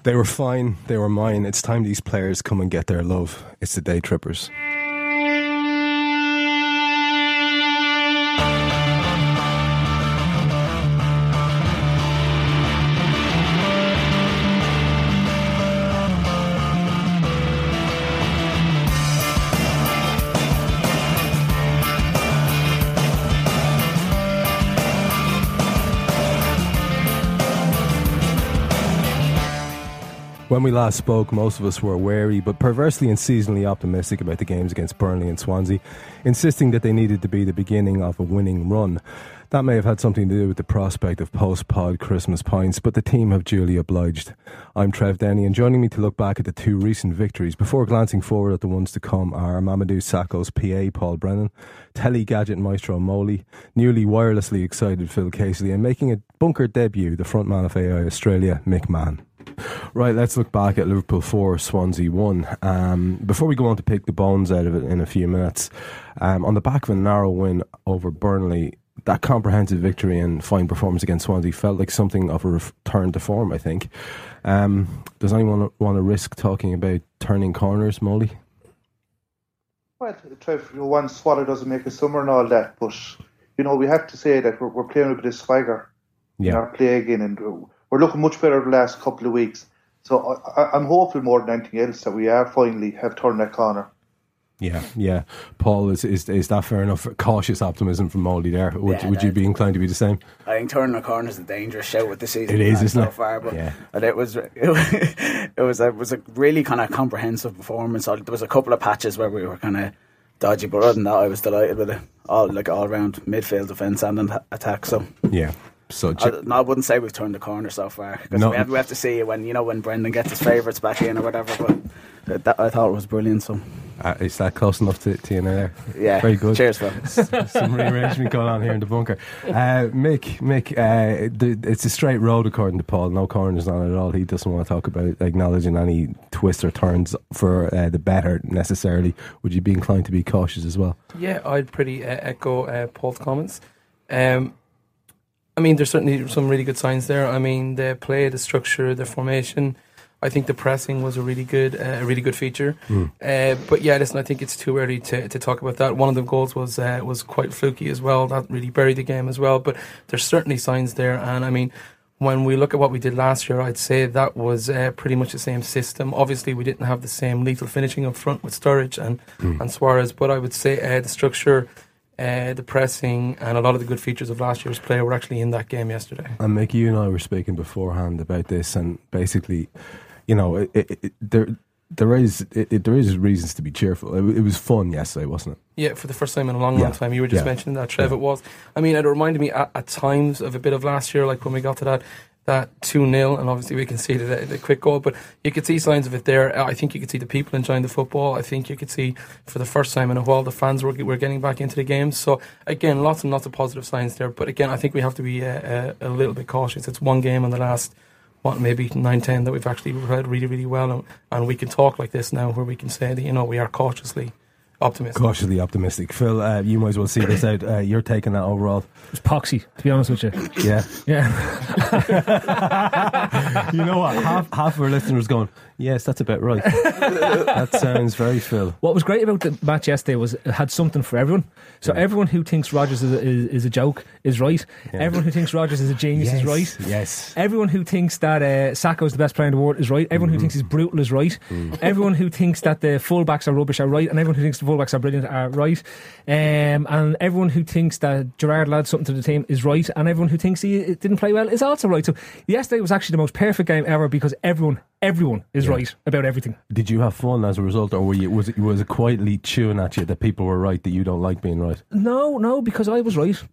They were fine, they were mine. It's time these players come and get their love. It's the Day Trippers. When we last spoke, most of us were wary but perversely and seasonally optimistic about the games against Burnley and Swansea, insisting that they needed to be the beginning of a winning run. That may have had something to do with the prospect of post-pod Christmas pints, but the team have duly obliged. I'm Trev Denny, and joining me to look back at the two recent victories before glancing forward at the ones to come are Mamadou Sakho's PA Paul Brennan, Telly Gadget Maestro Moley, newly wirelessly excited Phil Casely, and making a bunker debut, the frontman of AI Australia, Mick Mann. Right, let's look back at Liverpool 4, Swansea 1. Before we go on to pick the bones out of it in a few minutes, on the back of a narrow win over Burnley, that comprehensive victory and fine performance against Swansea felt like something of a return to form, I think. Does anyone want to risk talking about turning corners, Molly? Well, Trev, one swallow doesn't make a summer and all that, but we have to say that we're playing a bit of swagger in our play again, and we're looking much better the last couple of weeks. So I'm hopeful more than anything else that we are finally have turned that corner. Yeah. Paul, is that fair enough? Cautious optimism from Moldy there. Would you be inclined to be the same? I think turning the corner is a dangerous shout with the season. It is, isn't it? So far, but it was a really kind of comprehensive performance. There was a couple of patches where we were kind of dodgy, but other than that, I was delighted with it. All round midfield, defence and attack. So yeah. So I wouldn't say we've turned the corner so far, because we have to see when Brendan gets his favourites back in or whatever. But I thought it was brilliant. So is that close enough to you now there? Yeah, very good. Cheers, Phil. Some rearrangement going on here in the bunker. Mick, it's a straight road according to Paul. No corners on it at all. He doesn't want to talk about acknowledging any twists or turns for the better necessarily. Would you be inclined to be cautious as well? Yeah, I'd pretty echo Paul's comments. I mean, there's certainly some really good signs there. I mean, the play, the structure, the formation. I think the pressing was a really good feature. But yeah, listen, I think it's too early to talk about that. One of the goals was quite fluky as well. That really buried the game as well. But there's certainly signs there. And I mean, when we look at what we did last year, I'd say that was pretty much the same system. Obviously, we didn't have the same lethal finishing up front with Sturridge and Suarez. But I would say the structure, the pressing and a lot of the good features of last year's play were actually in that game yesterday. And Mick, you and I were speaking beforehand about this, and basically, there is reasons to be cheerful. It was fun yesterday, wasn't it? Yeah, for the first time in a long time. You were just mentioning that, Trev. It was. I mean, it reminded me at times of a bit of last year, like when we got to that 2-0, and obviously we conceded a quick goal, but you could see signs of it there. I think you could see the people enjoying the football. I think you could see for the first time in a while the fans were getting back into the games. So again, lots and lots of positive signs there, but again, I think we have to be a little bit cautious. It's one game in the last maybe 9-10 that we've actually played really, really well, and we can talk like this now where we can say that we are cautiously optimistic. Phil, you might as well see this out. You're taking that overall. It's poxy, to be honest with you. Yeah. Yeah. You know what? Half of our listeners going, yes, that's about right. That sounds very Phil. What was great about the match yesterday was it had something for everyone. So everyone who thinks Rodgers is a joke is right. Yeah. Everyone who thinks Rodgers is a genius is right. Yes. Everyone who thinks that Sakho is the best player in the world is right. Everyone who thinks he's brutal is right. Everyone who thinks that the fullbacks are rubbish are right. And everyone who thinks the fullbacks are brilliant are right. And everyone who thinks that Gerrard will add something to the team is right. And everyone who thinks he didn't play well is also right. So yesterday was actually the most perfect game ever, because everyone is right about everything. Did you have fun as a result, or was it quietly chewing at you that people were right, that you don't like being right? No, because I was right.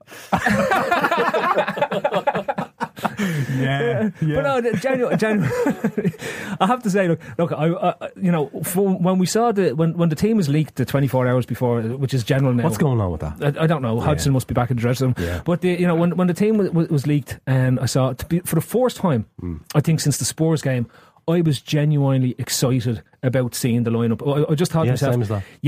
Yeah. But no, genuinely, I have to say, look, when we saw when the team was leaked the 24 hours before, which is general now. What's going on with that? I don't know. Hodgson must be back in the dressing room. Yeah. But when the team was leaked, I saw for the first time, I think since the Spurs game, I was genuinely excited about seeing the lineup. I just thought to myself, same as that. yeah.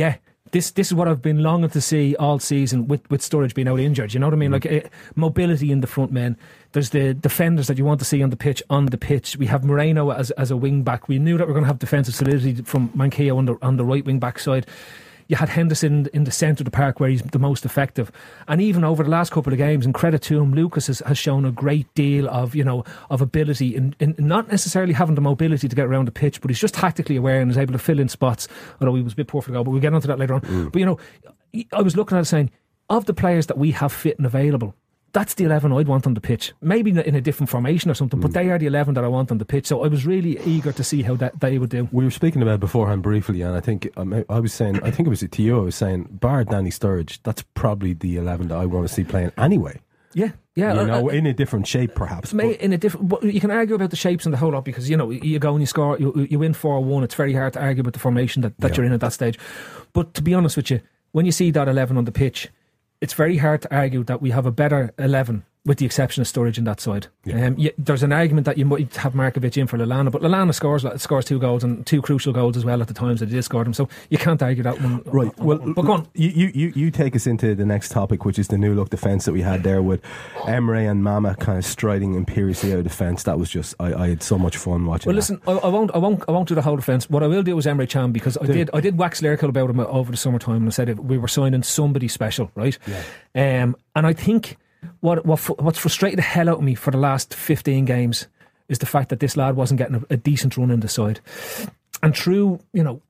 This is what I've been longing to see all season with Sturridge being out injured. You know what I mean? Like mobility in the front men. There's the defenders that you want to see on the pitch. We have Moreno as a wing back. We knew that we were going to have defensive solidity from Manquillo on the right wing back side. You had Henderson in the centre of the park where he's the most effective. And even over the last couple of games, and credit to him, Lucas has shown a great deal of ability in not necessarily having the mobility to get around the pitch, but he's just tactically aware and is able to fill in spots, although he was a bit poor for the goal, but we'll get onto that later on. But I was looking at it saying, of the players that we have fit and available, that's the 11 I'd want on the pitch. Maybe in a different formation or something, but they are the 11 that I want on the pitch. So I was really eager to see how they would do. We were speaking about it beforehand briefly, and I think I was saying, I think it was to you, I was saying, bar Danny Sturridge, that's probably the 11 that I want to see playing anyway. Yeah. In a different shape, perhaps. In a different, but you can argue about the shapes and the whole lot because you go and you score, you win 4-1. It's very hard to argue about the formation that you're in at that stage. But to be honest with you, when you see that 11 on the pitch, it's very hard to argue that we have a better 11 with the exception of Sturridge on that side. There's an argument that you might have Markovic in for Lallana, but Lallana scores 2 goals and 2 crucial goals as well at the times that he did score them, so you can't argue that one. Right, well, but go on. You take us into the next topic, which is the new look defence that we had there with Emre and Mama kind of striding imperiously out of defence. That was just, I had so much fun watching. Well, listen, I won't do the whole defence. What I will do is Emre Can, because I did wax lyrical about him over the summertime, and I said we were signing somebody special, right? And I think what's frustrated the hell out of me for the last 15 games is the fact that this lad wasn't getting a decent run in the side. And through,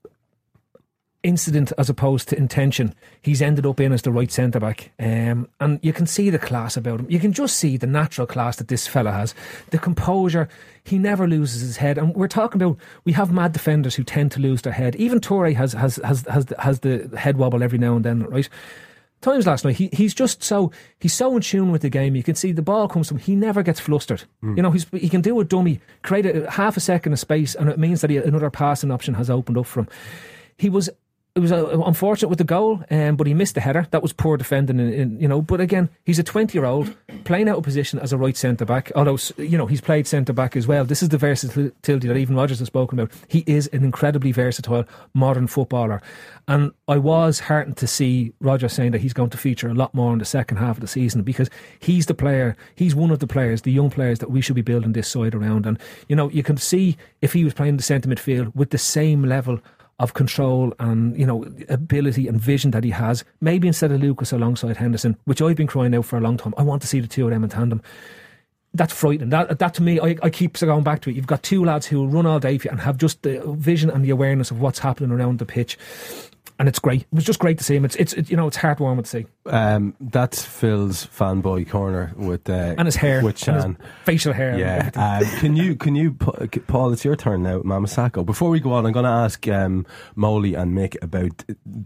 incident as opposed to intention, he's ended up in as the right centre back. And you can see the class about him. You can just see the natural class that this fella has. The composure. He never loses his head. And we're talking about, we have mad defenders who tend to lose their head. Even Toure has the head wobble every now and then, right? Times last night, he's so in tune with the game. You can see the ball comes to him. He never gets flustered. He can do a dummy, create a half a second of space, and it means that another passing option has opened up for him. It was unfortunate with the goal, but he missed the header. That was poor defending, But again, he's a 20-year-old playing out of position as a right centre back. Although he's played centre back as well. This is the versatility that even Rodgers has spoken about. He is an incredibly versatile modern footballer, and I was heartened to see Rodgers saying that he's going to feature a lot more in the second half of the season because he's the player. He's one of the players, the young players that we should be building this side around. And you can see if he was playing the centre midfield with the same level of control and ability and vision that he has, maybe instead of Lucas alongside Henderson, which I've been crying out for a long time. I want to see the two of them in tandem. That's frightening. That to me, I keep going back to it. You've got two lads who will run all day for you and have just the vision and the awareness of what's happening around the pitch. And it's great. It was just great to see him. It's heartwarming to see. That's Phil's fanboy corner with and his hair, with Chan, and his facial hair. Yeah. Can you, Paul? It's your turn now, Mama Sacco. Before we go on, I'm going to ask Molly and Mick about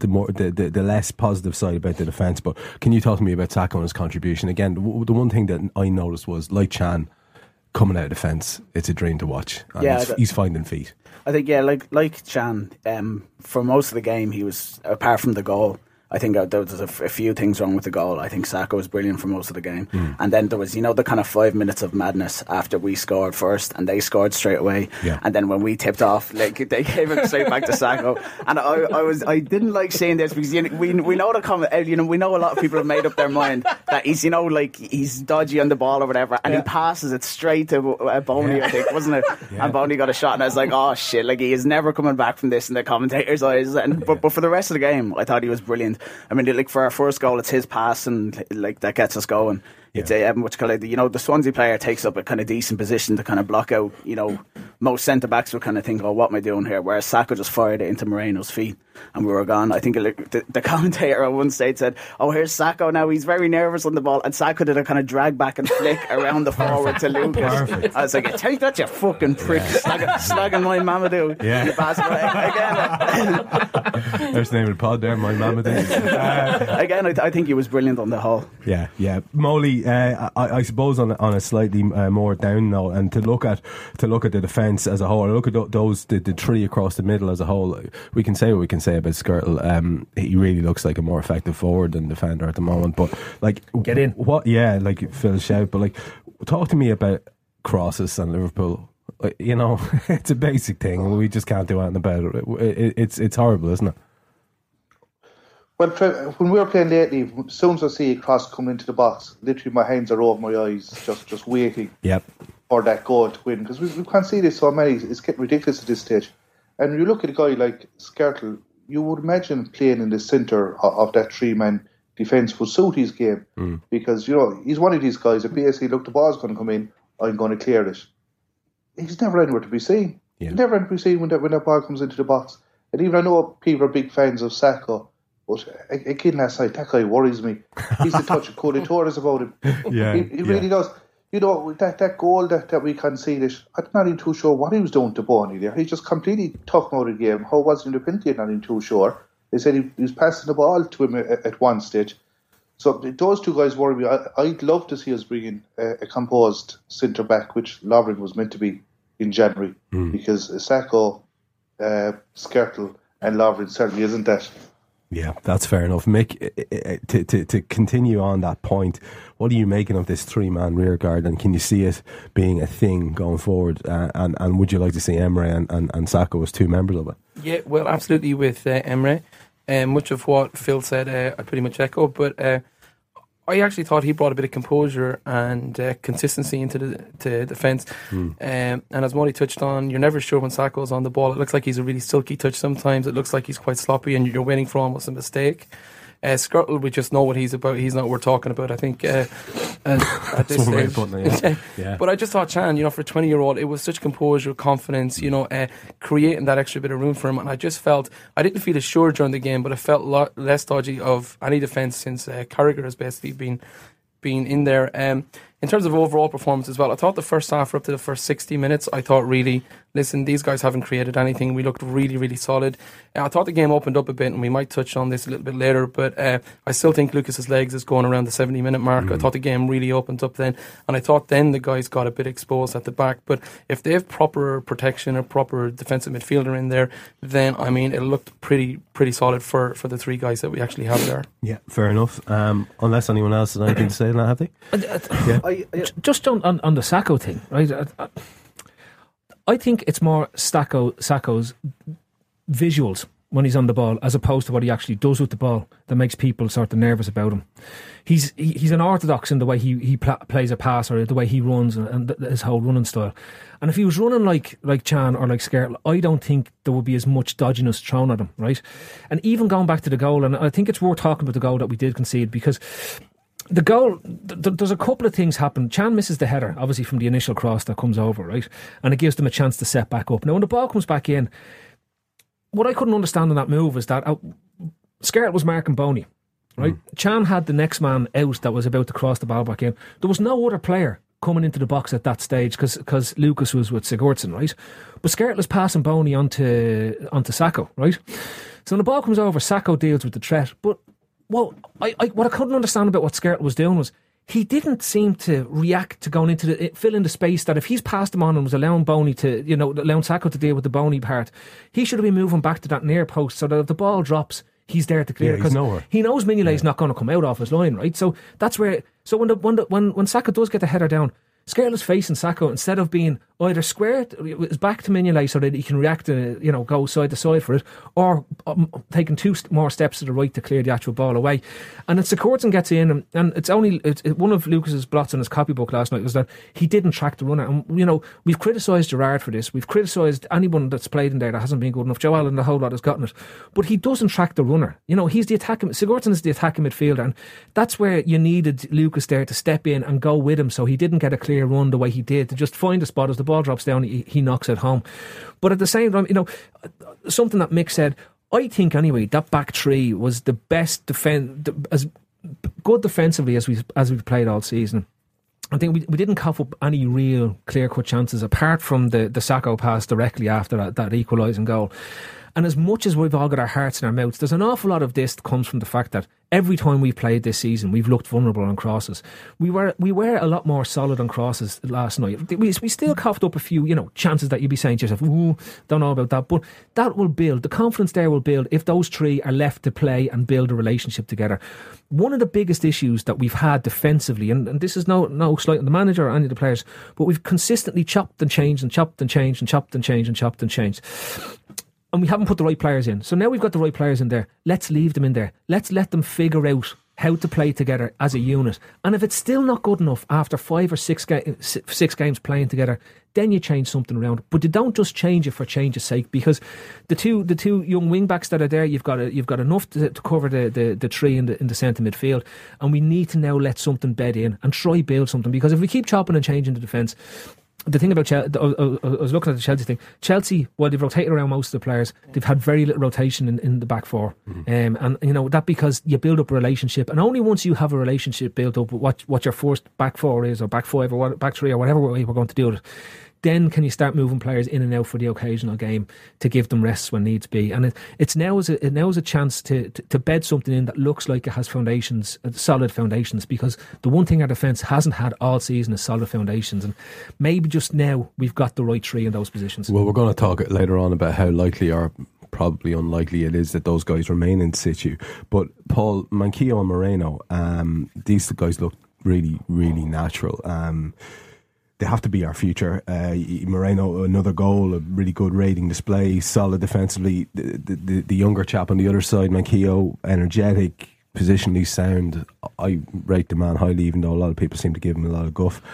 the less positive side about the defence. But can you talk to me about Sacco and his contribution? Again, the one thing that I noticed was, like Chan, coming out of defence, it's a dream to watch. And he's finding feet. I think, like Chan, for most of the game, he was, apart from the goal, I think there was a few things wrong with the goal. I think Sacco was brilliant for most of the game. And then there was, the kind of 5 minutes of madness after we scored first and they scored straight away. Yeah. And then when we tipped off, they gave it straight back to Sacco. And I didn't like seeing this because we know the comment. We know a lot of people have made up their mind that he's he's dodgy on the ball or whatever, and he passes it straight to Boney, I think, wasn't it? Yeah. And Boney got a shot, and I was like, oh shit, he is never coming back from this in the commentators' eyes. But for the rest of the game, I thought he was brilliant. I mean, for our first goal, it's his pass and that gets us going. It's the Swansea player takes up a kind of decent position to kind of block out. Most centre backs would kind of think, "Oh, what am I doing here?" Whereas Sacco just fired it into Moreno's feet, and we were gone. I think the commentator at one stage said, "Oh, here's Sacco now. He's very nervous on the ball," and Sacco did a kind of drag back and flick around the forward to Lucas. Perfect. I was like, "Take that, you fucking prick, slagging my Mamadou." Yeah. You pass again. There's the name of the pod there, my Mamadou. Again, I think he was brilliant on the whole. Yeah. Molly, I suppose on a slightly more down note, and to look at the defence as a whole, look at the three across the middle as a whole. We can say what we can say about Skirtle. He really looks like a more effective forward than defender at the moment. But get in. What? Yeah, like Phil shout. But talk to me about crosses and Liverpool. It's a basic thing, and we just can't do anything about it. It's horrible, isn't it? Well, when we were playing lately, as soon as I see a cross come into the box, literally my hands are over my eyes, just waiting for that goal to win. Because we can't see this so many. It's getting ridiculous at this stage. And when you look at a guy like Skrtel, you would imagine playing in the centre of that three-man defence would suit his game. Because, he's one of these guys that basically, look, the ball's going to come in, I'm going to clear it. He's never anywhere to be seen. Yeah. He's never anywhere to be seen when that ball comes into the box. And even I know people are big fans of Sacco, but again last night, that guy worries me. He's the touch of Cody Torres about him. Yeah, he really does. That goal that we conceded, I'm not even too sure what he was doing to Boney there. He just completely took him out of the game. How was he in the penalty? I'm not even too sure. They said he was passing the ball to him at one stage. So those two guys worry me. I'd love to see us bring in a composed centre-back, which Lovren was meant to be in January, because Sacco, Skrtel and Lovren certainly isn't that. Yeah, that's fair enough. Mick, to continue on that point, what are you making of this three-man rearguard, and can you see it being a thing going forward? And would you like to see Emre and Sacco as two members of it? Yeah, well, absolutely with Emre. Much of what Phil said, I pretty much echo, but I actually thought he brought a bit of composure and consistency into the defence. And as Murray touched on, you're never sure when Sacco's on the ball. It looks like he's a really silky touch sometimes. It looks like he's quite sloppy and you're waiting for almost a mistake. Skrtel, we just know what he's about. He's not what we're talking about, I think, at this stage. Yeah. But I just thought Can, for a 20-year-old, it was such composure, confidence, creating that extra bit of room for him. And I just felt, I didn't feel assured during the game, but I felt less dodgy of any defence since Carragher has basically been in there. In terms of overall performance as well, I thought the first half, up to the first 60 minutes, I thought really, listen, these guys haven't created anything. We looked really, really solid. I thought the game opened up a bit, and we might touch on this a little bit later, but I still think Lucas's legs is going around the 70-minute mark. I thought the game really opened up then, and I thought then the guys got a bit exposed at the back. But if they have proper protection, a proper defensive midfielder in there, then, it looked pretty solid for the three guys that we actually have there. Yeah, fair enough. Unless anyone else has anything to say on that, have they? Just on the Sacco thing, right? I think it's more Sacco's visuals when he's on the ball as opposed to what he actually does with the ball that makes people sort of nervous about him. He's an orthodox in the way he plays a pass or the way he runs and his whole running style. And if he was running like Can or like Skrtel, I don't think there would be as much dodginess thrown at him, right? And even going back to the goal, and I think it's worth talking about the goal that we did concede, because the goal, there's a couple of things happen. Can misses the header, obviously, from the initial cross that comes over, right? And it gives them a chance to set back up. Now, when the ball comes back in, what I couldn't understand in that move is that Skrtel was marking Boney, right? Can had the next man out that was about to cross the ball back in. There was no other player coming into the box at that stage because Lucas was with Sigurdsson, right? But Skrtel is passing Boney onto Sacco, right? So when the ball comes over, Sacco deals with the threat, but what I couldn't understand about what Skrtel was doing was he didn't seem to react to going into fill in the space that if he's passed him on and was allowing Boney to, allowing Sacco to deal with the Boney part, he should have been moving back to that near post so that if the ball drops, he's there to clear, because he knows Mignolet's not going to come out off his line, right? So that's where. So when Sacco does get the header down, Skrtel is facing Sacco instead of being either squared his back to Mignolet so that he can react to, go side to side for it, or taking two more steps to the right to clear the actual ball away. And then Sigurdsson gets in, and it's one of Lucas's blots in his copybook last night was that he didn't track the runner. And we've criticised Gerrard for this. We've criticised anyone that's played in there that hasn't been good enough. Joe Allen, the whole lot, has gotten it, but he doesn't track the runner. He's the attacking. Sigurdsson is the attacking midfielder, and that's where you needed Lucas there to step in and go with him, so he didn't get a clear run the way he did, to just find a spot as the ball drops down, he knocks it home. But at the same time, something that Mick said, I think anyway, that back three was the best as good defensively as we've played all season. I think we didn't cough up any real clear-cut chances apart from the Sacco pass directly after that equalising goal. And as much as we've all got our hearts in our mouths, there's an awful lot of this that comes from the fact that every time we've played this season, we've looked vulnerable on crosses. We were a lot more solid on crosses last night. We still coughed up a few, chances that you'd be saying to yourself, ooh, don't know about that. But that will build. The confidence there will build if those three are left to play and build a relationship together. One of the biggest issues that we've had defensively, and this is no slight on the manager or any of the players, but we've consistently chopped and changed and chopped and changed and chopped and changed and chopped and changed. and we haven't put the right players in. So now we've got the right players in there. Let's leave them in there. Let's let them figure out how to play together as a unit. And if it's still not good enough after 5 or 6 games playing together, then you change something around. But you don't just change it for change's sake, because the two young wing backs that are there, you've got enough to cover the three in the centre midfield, and we need to now let something bed in and try build something. Because if we keep chopping and changing the defence, the thing about Chelsea, I was looking at the Chelsea thing. Chelsea, while they've rotated around most of the players, they've had very little rotation in the back four. And that because you build up a relationship, and only once you have a relationship built up with what your first back four is, or back five, or back three, or whatever way we're going to do it, then can you start moving players in and out for the occasional game to give them rests when needs be. And it's now is a chance to bed something in that looks like it has foundations, solid foundations, because the one thing our defence hasn't had all season is solid foundations, and maybe just now we've got the right three in those positions. Well, we're going to talk later on about how likely or probably unlikely it is that those guys remain in situ. But Paul, Manquillo and Moreno, these guys look really, really natural. They have to be our future. Moreno, another goal, a really good rating display, solid defensively. The younger chap on the other side, Manquillo, energetic, positionally sound. I rate the man highly, even though a lot of people seem to give him a lot of guff.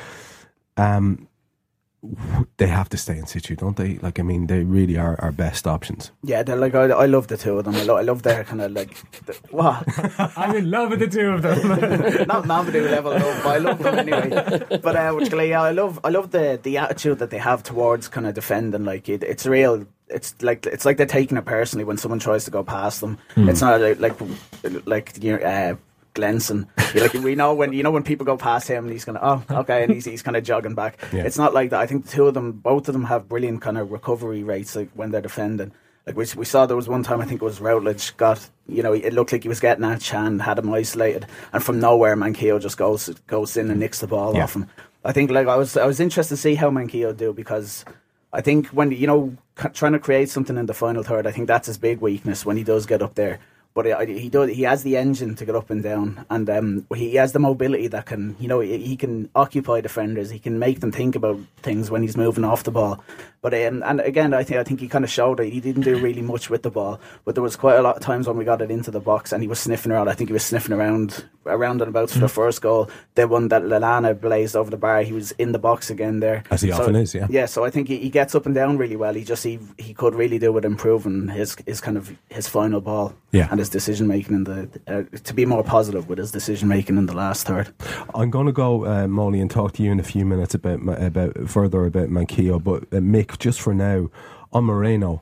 They have to stay in situ, don't they? Like, I mean, they really are our best options. Yeah, they're like, I love the two of them. I love their kind of like, what? I'm in love with the two of them. Not Mamadou level love, but I love them anyway. But I love the attitude that they have towards kind of defending. Like it's real. It's like they're taking it personally when someone tries to go past them. It's not like Glenson. We know when people go past him and he's going and he's kind of jogging back. Yeah. It's not like that. I think both of them have brilliant kind of recovery rates, like when they're defending. Like we saw there was one time, I think it was Routledge got, it looked like he was getting at Chan, had him isolated, and from nowhere Manquillo just goes in and nicks the ball off him. I think I was interested to see how Manquillo do, because I think when trying to create something in the final third, I think that's his big weakness when he does get up there. But he has the engine to get up and down, and he has the mobility that can, he can occupy defenders. He can make them think about things when he's moving off the ball. But and again, I think he kind of showed that he didn't do really much with the ball. But there was quite a lot of times when we got it into the box and he was sniffing around. I think he was sniffing around and about for the first goal. The one that Lallana blazed over the bar, he was in the box again there. As he often is, yeah. Yeah, so I think he gets up and down really well. He could really do with improving his kind of his final ball, and his decision making to be more positive with his decision making in the last third. I'm going to go, Molly, and talk to you in a few minutes about Manquillo, but Mick, just for now, on Moreno,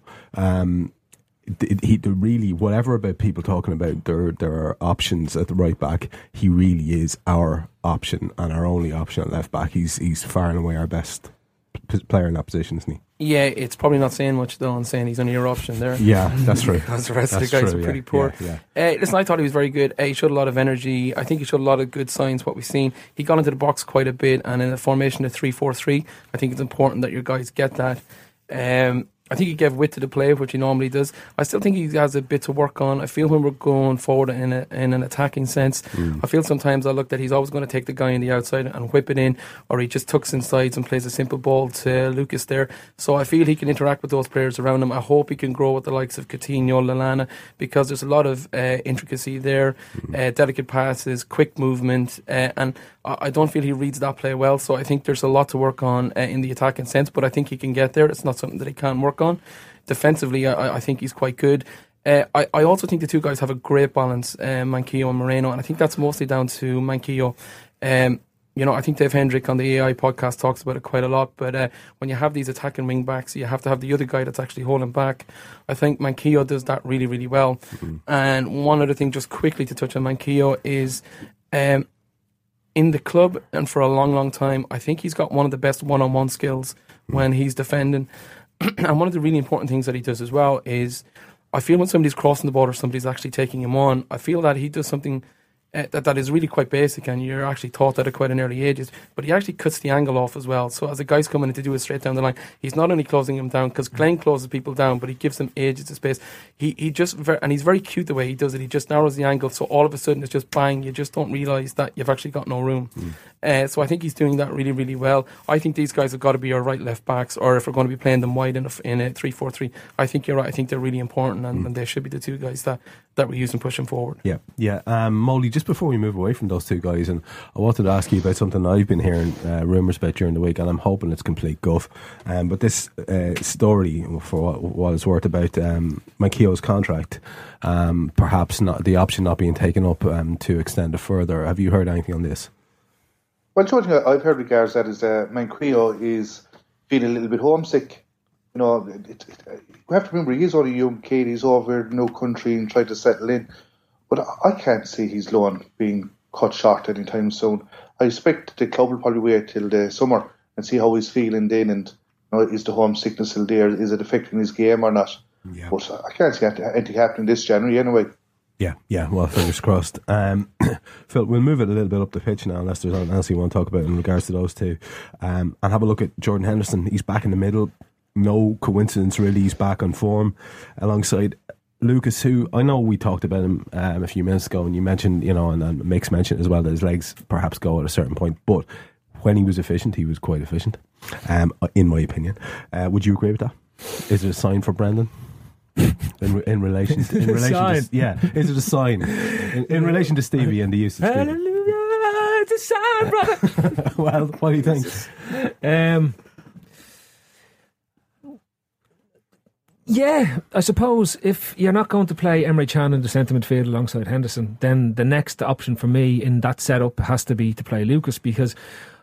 he really, whatever about people talking about there are options at the right back, he really is our option and our only option at left back. He's far and away our best player in that position, isn't he? Yeah, it's probably not saying much though, and saying he's only your option there. Yeah, that's true. Because the rest of the guys are pretty poor. Listen, I thought he was very good. He showed a lot of energy. I think he showed a lot of good signs, what we've seen. He got into the box quite a bit, and in a formation of 3-4-3, I think it's important that your guys get that. I think he gave width to the play, which he normally does. I still think he has a bit to work on. I feel when we're going forward in an attacking sense, I feel sometimes I look that he's always going to take the guy on the outside and whip it in, or he just tucks inside and plays a simple ball to Lucas there. So I feel he can interact with those players around him. I hope he can grow with the likes of Coutinho, Lallana, because there's a lot of intricacy there, delicate passes, quick movement, and I don't feel he reads that play well. So I think there's a lot to work on in the attacking sense, but I think he can get there. It's not something that he can't work on. Defensively, I think he's quite good. I also think the two guys have a great balance, Manquillo and Moreno, and I think that's mostly down to Manquillo. I think Dave Hendrick on the AI podcast talks about it quite a lot, but when you have these attacking wing backs, you have to have the other guy that's actually holding back. I think Manquillo does that really, really well. And one other thing, just quickly to touch on Manquillo, is in the club and for a long, long time, I think he's got one of the best one-on-one skills when he's defending. And one of the really important things that he does as well is, I feel when somebody's crossing the ball or somebody's actually taking him on, I feel that he does something that is really quite basic, and you're actually taught that at quite an early age. But he actually cuts the angle off as well. So as a guy's coming in to do it straight down the line, he's not only closing him down, because Glenn closes people down, but he gives them ages of space. He just and he's very cute the way he does it. He just narrows the angle, so all of a sudden it's just bang. You just don't realise that you've actually got no room. So I think he's doing that really, really well. I think these guys have got to be our right left backs, or if we're going to be playing them wide in a 3-4-3, I think you're right. I think they're really important, and they should be the two guys that we use and push them forward. Yeah. Molly, just before we move away from those two guys, and I wanted to ask you about something I've been hearing rumours about during the week, and I'm hoping it's complete guff. But this story, for what it's worth, about Mike Keogh's contract, perhaps not the option not being taken up to extend it further. Have you heard anything on this? Well, the only thing I've heard regards that is Mike Keogh is feeling a little bit homesick. You know, we have to remember he's only a young kid. He's over in no country and trying to settle in. But I can't see his loan being cut short anytime soon. I expect the club will probably wait till the summer and see how he's feeling then, and is the homesickness still there? Is it affecting his game or not? Yeah. But I can't see anything happening this January anyway. Yeah. Well, fingers crossed. Phil, we'll move it a little bit up the pitch now, unless there's anything else you want to talk about in regards to those two. And have a look at Jordan Henderson. He's back in the middle. No coincidence, really. He's back on form alongside Lucas, who I know we talked about him a few minutes ago, and you mentioned, and Mick's mentioned as well that his legs perhaps go at a certain point, but when he was efficient, he was quite efficient, in my opinion. Would you agree with that? Is it a sign for Brendan? In relation to is it a sign in relation to Stevie and the use of Stevie? Hallelujah, it's a sign, brother. Well, what do you think? Yeah, I suppose if you're not going to play Emre Can in the centre midfield alongside Henderson, then the next option for me in that setup has to be to play Lucas, because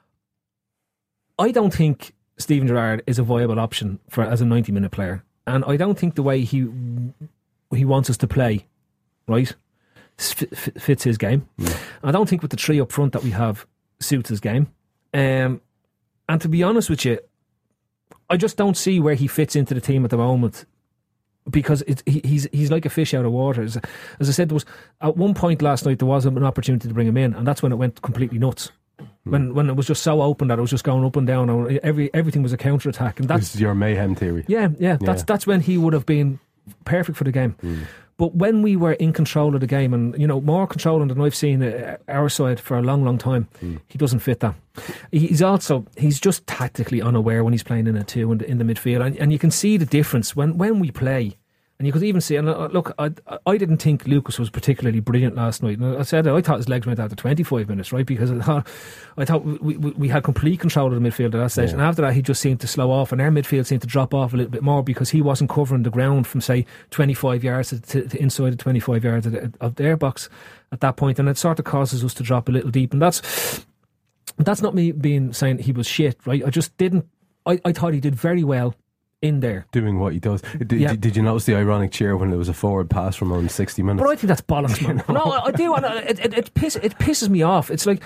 I don't think Steven Gerrard is a viable option as a 90-minute player, and I don't think the way he wants us to play, right, fits his game. I don't think with the three up front that we have suits his game, and to be honest with you, I just don't see where he fits into the team at the moment, because he's like a fish out of water. As I said, there was at one point last night there was an opportunity to bring him in, and that's when it went completely nuts. When it was just so open that it was just going up and down, and everything was a counter attack. And that's your mayhem theory. Yeah. That's when he would have been perfect for the game. But when we were in control of the game, and more controlling than I've seen our side for a long, long time, he doesn't fit that. He's just tactically unaware when he's playing in a two in the midfield, and you can see the difference when we play. And you could even see, and look, I didn't think Lucas was particularly brilliant last night. And I thought his legs went out to 25 minutes, right? Because I thought we had complete control of the midfield at that stage. Yeah. And after that, he just seemed to slow off, and our midfield seemed to drop off a little bit more because he wasn't covering the ground from, say, 25 yards to inside the 25 yards of their box at that point. And it sort of causes us to drop a little deep. And that's not me saying he was shit, right? I just didn't. I thought he did very well in there doing what he does. Did you notice the ironic cheer when there was a forward pass from around 60 minutes? But I think that's bollocks, man. No, I do. It pisses me off. It's like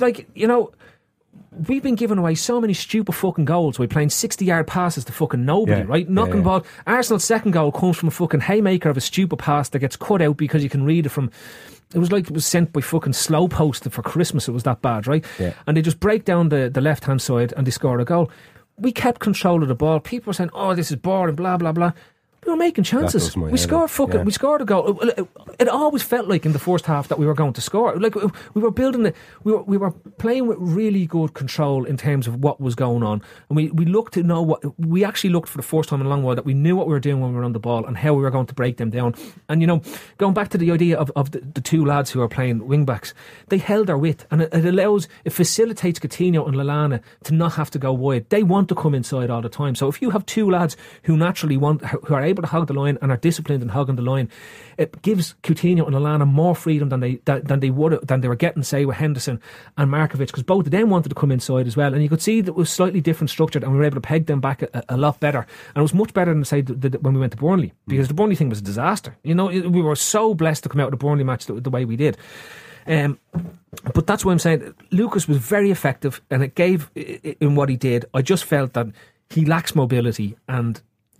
we've been giving away so many stupid fucking goals. We're playing 60-yard passes to fucking nobody, right? Knocking the ball. Arsenal's second goal comes from a fucking haymaker of a stupid pass that gets cut out because you can read it from. It was like it was sent by fucking slow post for Christmas. It was that bad, right? Yeah. And they just break down the left hand side and they score a goal. We kept control of the ball. People were saying, "Oh, this is boring," blah blah blah. We were making chances. We scored a goal. It always felt like in the first half that we were going to score. Like we were building it. We were playing with really good control in terms of what was going on, and we looked to know what we actually looked for the first time in a long while, that we knew what we were doing when we were on the ball and how we were going to break them down. And going back to the idea of the two lads who are playing wing backs, they held their width, and it facilitates Coutinho and Lallana to not have to go wide. They want to come inside all the time. So if you have two lads who naturally who are able to hog the line and are disciplined in hogging the line, it gives Coutinho and Lallana more freedom than they were getting, say, with Henderson and Markovic, because both of them wanted to come inside as well. And you could see that it was slightly different structured, and we were able to peg them back a lot better. And it was much better than, say, when we went to Burnley, because the Burnley thing was a disaster. We were so blessed to come out of the Burnley match the way we did. But that's what I'm saying. Lucas was very effective, and it gave in what he did. I just felt that he lacks mobility, and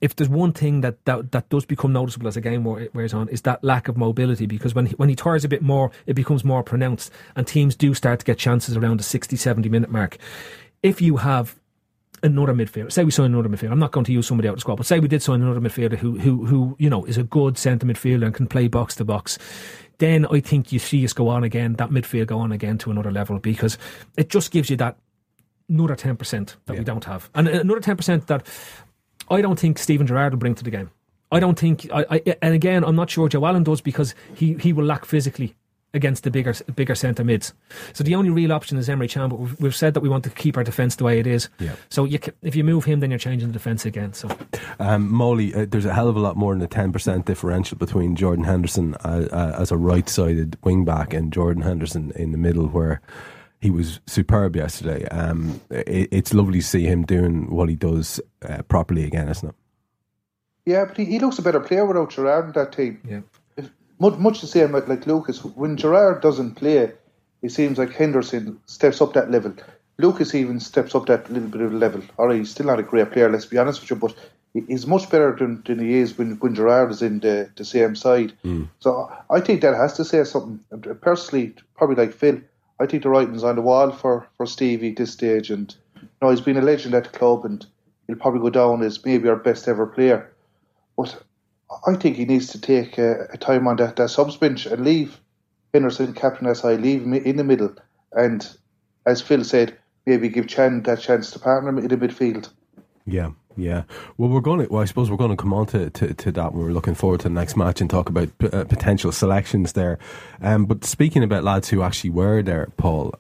if there's one thing that does become noticeable as a game wears on, is that lack of mobility, because when he tires a bit more, it becomes more pronounced, and teams do start to get chances around the 60-70 minute mark. If you have another midfielder, say we sign another midfielder, I'm not going to use somebody out of the squad, but say we did sign another midfielder who is a good centre midfielder and can play box to box, then I think you see us go on again, that midfield go on again to another level, because it just gives you that another 10% that we don't have, and another 10% that I don't think Steven Gerrard will bring to the game. I don't think, and again, I'm not sure Joe Allen does, because he will lack physically against the bigger centre mids. So the only real option is Emre Can, but we've said that we want to keep our defence the way it is. Yeah. So if you move him, then you're changing the defence again. So, Molly, there's a hell of a lot more than a 10% differential between Jordan Henderson as a right-sided wing-back and Jordan Henderson in the middle, where he was superb yesterday. It's lovely to see him doing what he does properly again, isn't it? Yeah, but he looks a better player without Gerrard in that team. Yeah. Much the same like Lucas. When Gerrard doesn't play, it seems like Henderson steps up that level. Lucas even steps up that little bit of level. Alright, he's still not a great player, let's be honest with you, but he's much better than he is when Gerrard is in the same side. So I think that has to say something. Personally, probably like Phil, I think the writing's on the wall for Stevie at this stage, and he's been a legend at the club, and he'll probably go down as maybe our best ever player. But I think he needs to take a time on that subs bench and leave Henderson captain SI, leave him in the middle, and as Phil said, maybe give Chan that chance to partner him in the midfield. Yeah. Well, I suppose we're going to come on to that when we're looking forward to the next match and talk about potential selections there. But speaking about lads who actually were there, Paul,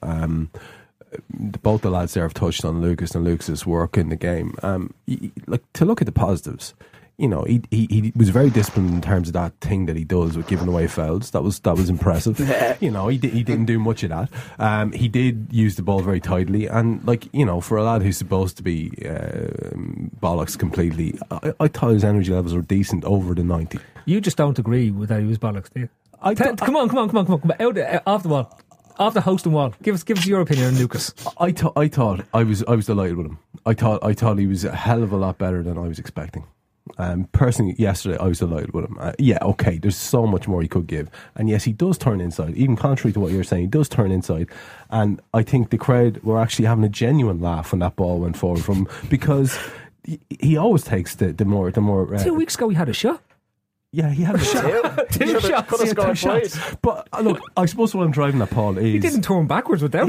both the lads there have touched on Lucas and Lucas's work in the game. To look at the positives, he was very disciplined in terms of that thing that he does with giving away fouls. That was impressive. He didn't do much of that. He did use the ball very tightly, and for a lad who's supposed to be bollocks completely, I thought his energy levels were decent over the 90. You just don't agree with that he was bollocks, do you? Come on, out off the wall. Off the hosting wall, give us your opinion on Lucas. I thought I was delighted with him. I thought he was a hell of a lot better than I was expecting. Personally, yesterday I was delighted with him. There's so much more he could give, and yes, he does turn inside. Even contrary to what you're saying, he does turn inside, and I think the crowd were actually having a genuine laugh when that ball went forward from, because he always takes the more. 2 weeks ago, he had a shot. Yeah, he had a shot. Two shots. But look, I suppose what I'm driving at, Paul, is... He didn't turn backwards with them.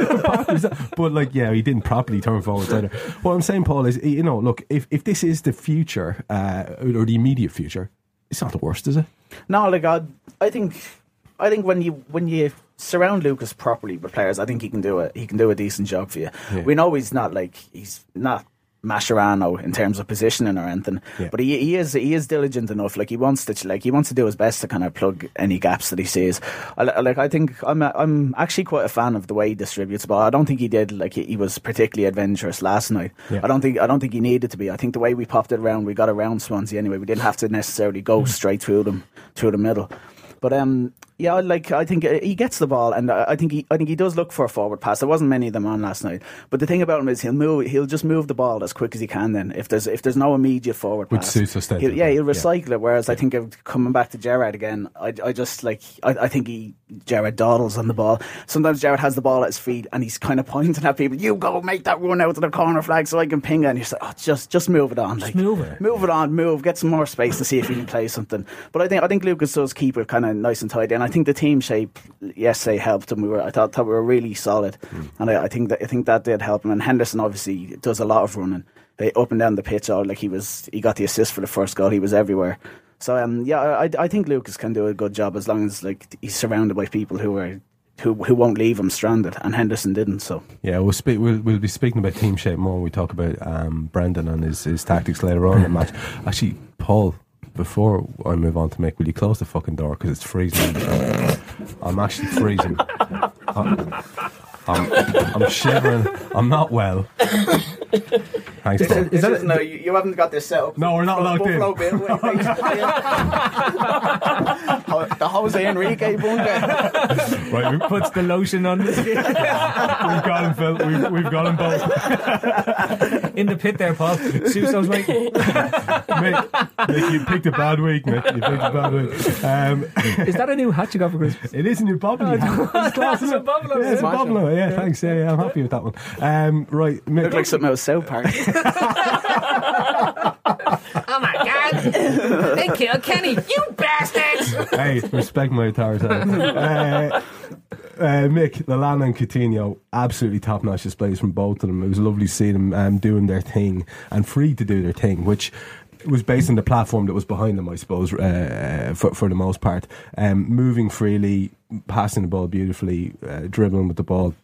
But he didn't properly turn forwards either. What I'm saying, Paul, is, look, if this is the future, or the immediate future, it's not the worst, is it? No, I think when you surround Lucas properly with players, I think he can do a decent job for you. Yeah. We know he's not Mascherano in terms of positioning or anything, but he is diligent enough. He wants to do his best to kind of plug any gaps that he sees. I think I'm actually quite a fan of the way he distributes the ball. I don't think he did he was particularly adventurous last night. Yeah. I don't think he needed to be. I think the way we popped it around, we got around Swansea anyway. We didn't have to necessarily go straight through the middle. But I think he gets the ball, and I think he does look for a forward pass. There wasn't many of them on last night, but the thing about him is he'll just move the ball as quick as he can. Then if there's no immediate forward pass, which suits us, he'll recycle it. Whereas I think coming back to Gerrard again, I think Gerrard dawdles on the ball. Sometimes Gerrard has the ball at his feet and he's kind of pointing at people. You go make that run out to the corner flag so I can ping it. And you're like, just move it on. Move it on. Get some more space to see if you can play something. But I think Lucas does keep it kind of nice and tidy, and I think the team shape yesterday helped him. I thought we were really solid, and I think that did help him. And Henderson obviously does a lot of running up and down the pitch. He got the assist for the first goal. He was everywhere. So I think Lucas can do a good job as long as he's surrounded by people who won't leave him stranded, and Henderson didn't. So we'll be speaking about team shape more when we talk about Brendan and his tactics later on in the match. Actually, Paul, before I move on to Mick, will you close the fucking door because it's freezing? I'm actually freezing. I'm shivering. I'm not well. Thanks, Paul. You haven't got this set up. No, we're not locked in. The Jose Enrique bunker. Right, we puts the lotion on this. We've got him, Phil. We've got them both. in the pit there, Paul. Suso's waiting. Mick, you picked a bad week, Mick. You picked a bad week. Is that a new hat you got for Christmas? It is a new bobbly hat. It's class, isn't it? It's a bobbler. Yeah, it's a bobbler. Yeah, thanks. Yeah, I'm happy with that one. Right, Mick. Looked like something out of South Park. Oh my God! They killed Kenny, you bastards! Hey, respect my authority. Mick, Lallana and Coutinho, absolutely top-notch displays from both of them. It was lovely to see them doing their thing and free to do their thing, which was based on the platform that was behind them, I suppose, for the most part. Moving freely, passing the ball beautifully, dribbling with the ball.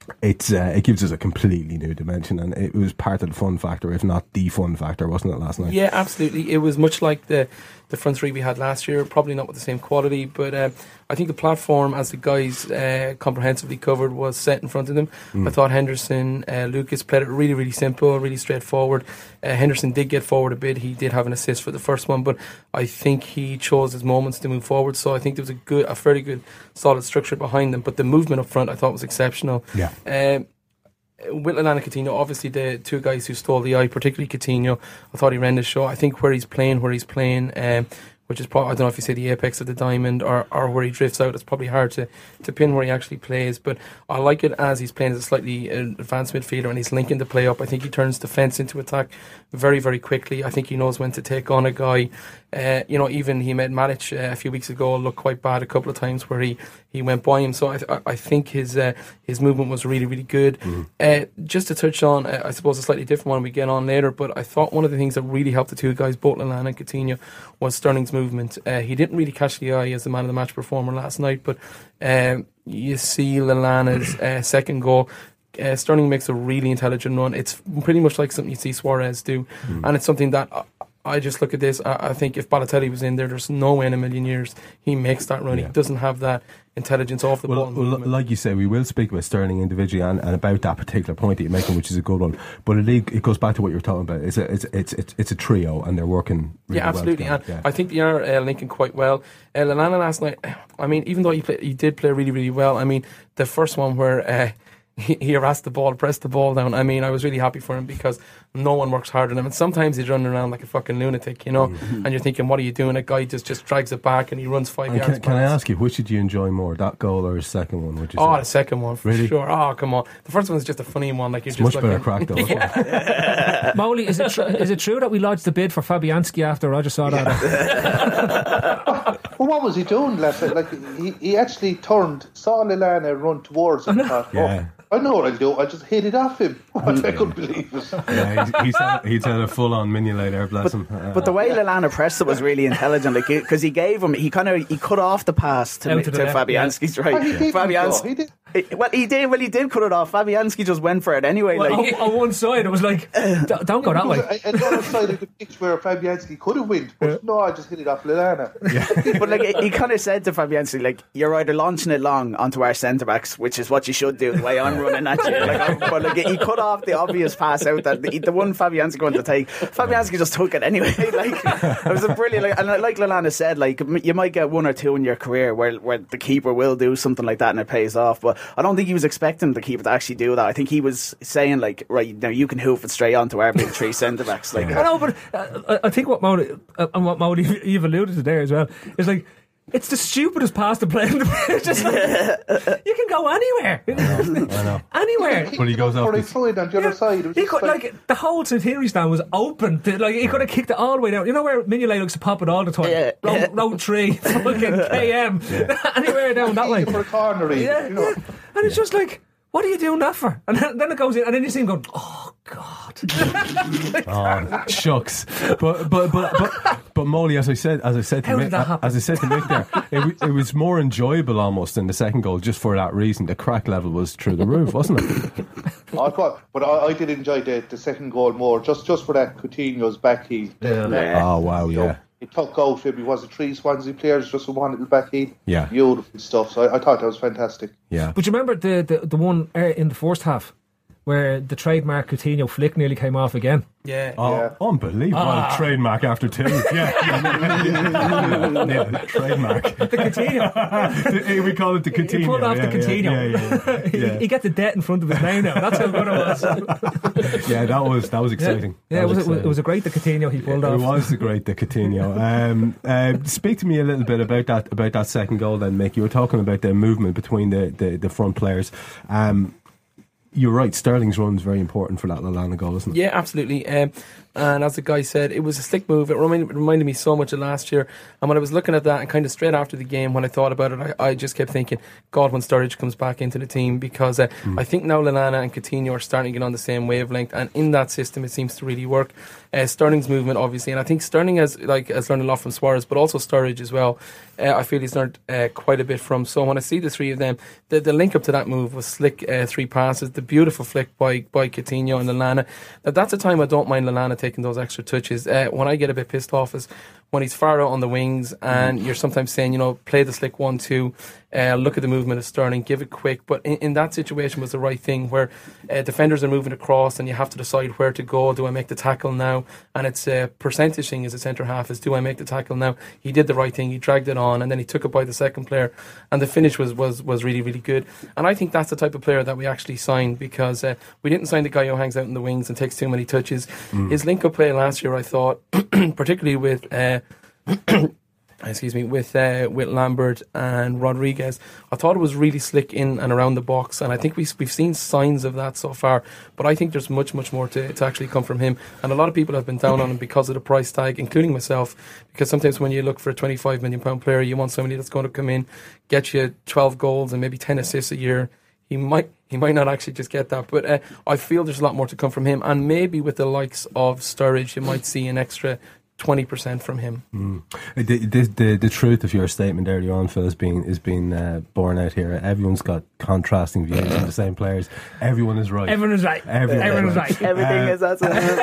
It gives us a completely new dimension, and it was part of the fun factor, if not the fun factor, wasn't it, last night? Yeah, absolutely. It was much like the front three we had last year, probably not with the same quality, but I think the platform, as the guys comprehensively covered, was set in front of them. I thought Henderson, Lucas played it really, really simple, really straightforward. Henderson did get forward a bit. He did have an assist for the first one, but I think he chose his moments to move forward, so I think there was a fairly good, solid structure behind them, but the movement up front I thought was exceptional. Yeah. With Lallana and Coutinho, obviously the two guys who stole the eye, particularly Coutinho, I thought he ran the show. I think where he's playing, which is probably, I don't know if you say the apex of the diamond or where he drifts out, it's probably hard to pin where he actually plays, but I like it as he's playing as a slightly advanced midfielder and he's linking the play up. I think he turns defence into attack very, very quickly. I think he knows when to take on a guy. Even he made Matic a few weeks ago look quite bad a couple of times where he went by him, so I think his movement was really, really good. Just to touch on, I suppose a slightly different one we get on later, but I thought one of the things that really helped the two guys, both Lallana and Coutinho, was Sterling's movement. He didn't really catch the eye as the man of the match performer last night, but you see Lallana's second goal. Sterling makes a really intelligent run. It's pretty much like something you see Suarez do, and it's something that I just look at this. I think if Balotelli was in there, there's no way in a million years he makes that run. He doesn't have that intelligence off the ball. Well, like you say, we will speak about Sterling individually and about that particular point that you're making, which is a good one. But it goes back to what you're talking about. It's a trio, and they're working really absolutely. well And I think they are linking quite well. Lallana last night, I mean, even though he did play really, really well. I mean, the first one where he harassed the ball, pressed the ball down. I mean, I was really happy for him because no one works harder than him. And sometimes he's running around like a fucking lunatic, and you're thinking, what are you doing? A guy just drags it back and he runs 5 yards. Can I ask you, which did you enjoy more, that goal or his second one? Would you say? The second one, for sure. Oh, come on. The first one is just a funny one. Like, you're it's just much better crack, though. Molly, is it true that we lodged the bid for Fabianski after Roger saw that? Well, what was he doing last night? Like, he actually saw Lallana run towards him and thought, I know what I'll do. I just hit it off him. I couldn't believe it. Yeah, he's had a full-on mini-lay there, bless him. But the way Lallana pressed it was really intelligent, like, because he cut off the pass to Fabianski's right. He did. He did cut it off. Fabianski just went for it anyway. Well, on one side, it was like, don't go that way. On the other side of the pitch where Fabianski could have won, but no, I just hit it off Lallana. Yeah. But like, he kind of said to Fabianski, like, you're either launching it long onto our centre backs, which is what you should do, the way I'm running at you. But he cut off the obvious pass out that the one Fabianski wanted to take. Fabianski just took it anyway. Like, it was a brilliant. And like Lallana said, like, you might get one or two in your career where the keeper will do something like that and it pays off. But I don't think he was expecting the keeper to actually do that. I think he was saying, like, right now you can hoof it straight onto our big three centre backs. Like, I know, but I think what Maud you've alluded to there as well is like, it's the stupidest pass to play in the pitch. Just like, you can go anywhere. I know. Anywhere. But he goes off. Or he threw it on the other side. He could, like, the whole Centenary stand was open. Like, he could have kicked it all the way down. You know where Mignolet looks to pop it all the time? Road 3, fucking KM. Anywhere down that way. For a corner, And it's just like, what are you doing that for? And then it goes in, and then you see him going, oh God. Oh, shucks. But Molly, as I said to Mick there, it was more enjoyable almost than the second goal, just for that reason. The crack level was through the roof, wasn't it? I did enjoy the second goal more, just for that Coutinho's back heel. Oh wow, yeah. He took out maybe was it 3 Swansea players just with one little back heel. Yeah, beautiful stuff. So I thought that was fantastic. Yeah. But you remember the one in the first half where the trademark Coutinho flick nearly came off again. Yeah. Unbelievable. Trademark after 2. Yeah, trademark. The Coutinho. We call it the Coutinho. He pulled off the Coutinho. Yeah. He got the debt in front of his name now. That's how good it was. Yeah, that was exciting. Yeah, it was a great the Coutinho he pulled off. It was the great the Coutinho. Speak to me a little bit about that second goal then, Mick. You were talking about the movement between the front players. You're right, Sterling's run is very important for that Lallana goal, isn't it? Yeah, absolutely. And as the guy said, it was a slick move. It reminded me so much of last year. And when I was looking at that, and kind of straight after the game, when I thought about it, I just kept thinking, God, when Sturridge comes back into the team, because I think now Lallana and Coutinho are starting to get on the same wavelength, and in that system, it seems to really work. Sterling's movement, obviously, and I think Sterling has learned a lot from Suarez, but also Sturridge as well. I feel he's learned quite a bit from. So when I see the three of them, the link up to that move was slick 3 passes, the beautiful flick by Coutinho and Lallana. Now that's a time I don't mind Lallana taking those extra touches. When I get a bit pissed off is when he's far out on the wings and you're sometimes saying, play the slick 1-2, look at the movement of Sterling, give it quick. But in that situation was the right thing where defenders are moving across and you have to decide where to go. Do I make the tackle now? And it's a percentage thing as a centre half is, do I make the tackle now? He did the right thing. He dragged it on and then he took it by the second player. And the finish was really, really good. And I think that's the type of player that we actually signed, because we didn't sign the guy who hangs out in the wings and takes too many touches. His link-up play last year, I thought, particularly with with Lambert and Rodriguez, I thought it was really slick in and around the box, and I think we've seen signs of that so far, but I think there's much more to actually come from him. And a lot of people have been down on him because of the price tag, including myself, because sometimes when you look for a £25 million player, you want somebody that's going to come in, get you 12 goals and maybe 10 assists a year. He might not actually just get that, but I feel there's a lot more to come from him, and maybe with the likes of Sturridge you might see an extra 20% from him. The truth of your statement earlier on, Phil, is being borne out here. Everyone's got contrasting views on the same players. Everyone is right. Everyone is right. Everyone is right. Everything is absolutely.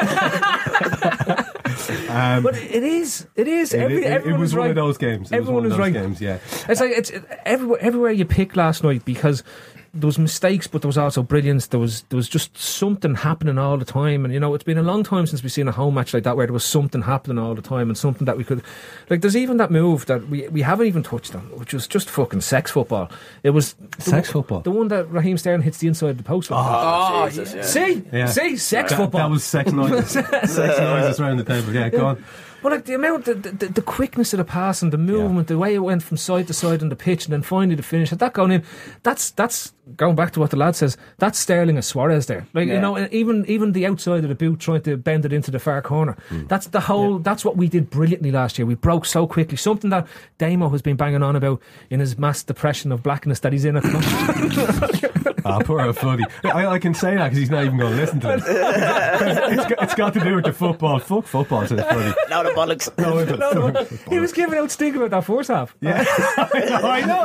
But it is. It was one of those games. Everyone is right. Games, yeah. It's like it's everywhere you pick last night, because there was mistakes, but there was also brilliance. There was just something happening all the time, and it's been a long time since we've seen a home match like that where there was something happening all the time and something that we could, like. There's even that move that we haven't even touched on, which was just fucking sex football. It was football. The one that Raheem Sterling hits the inside of the post. Oh, Jesus, yeah. See, sex football. That was sex noises. Sex noises around the table. Yeah, go on. Well, like the amount, the quickness of the pass and the movement, the way it went from side to side on the pitch, and then finally the finish. Had that gone in, that's going back to what the lad says. That's Sterling and Suarez there. Like even the outside of the boot, trying to bend it into the far corner. That's the whole. That's what we did brilliantly last year. We broke so quickly. Something that Damo has been banging on about in his mass depression of blackness that he's in at the moment. Poor old Footy. I can say that because he's not even going to listen to it. It's got to do with the football. Fuck football, says Footy. No, the bollocks. No, he was giving out stink about that first half. Yeah, I know.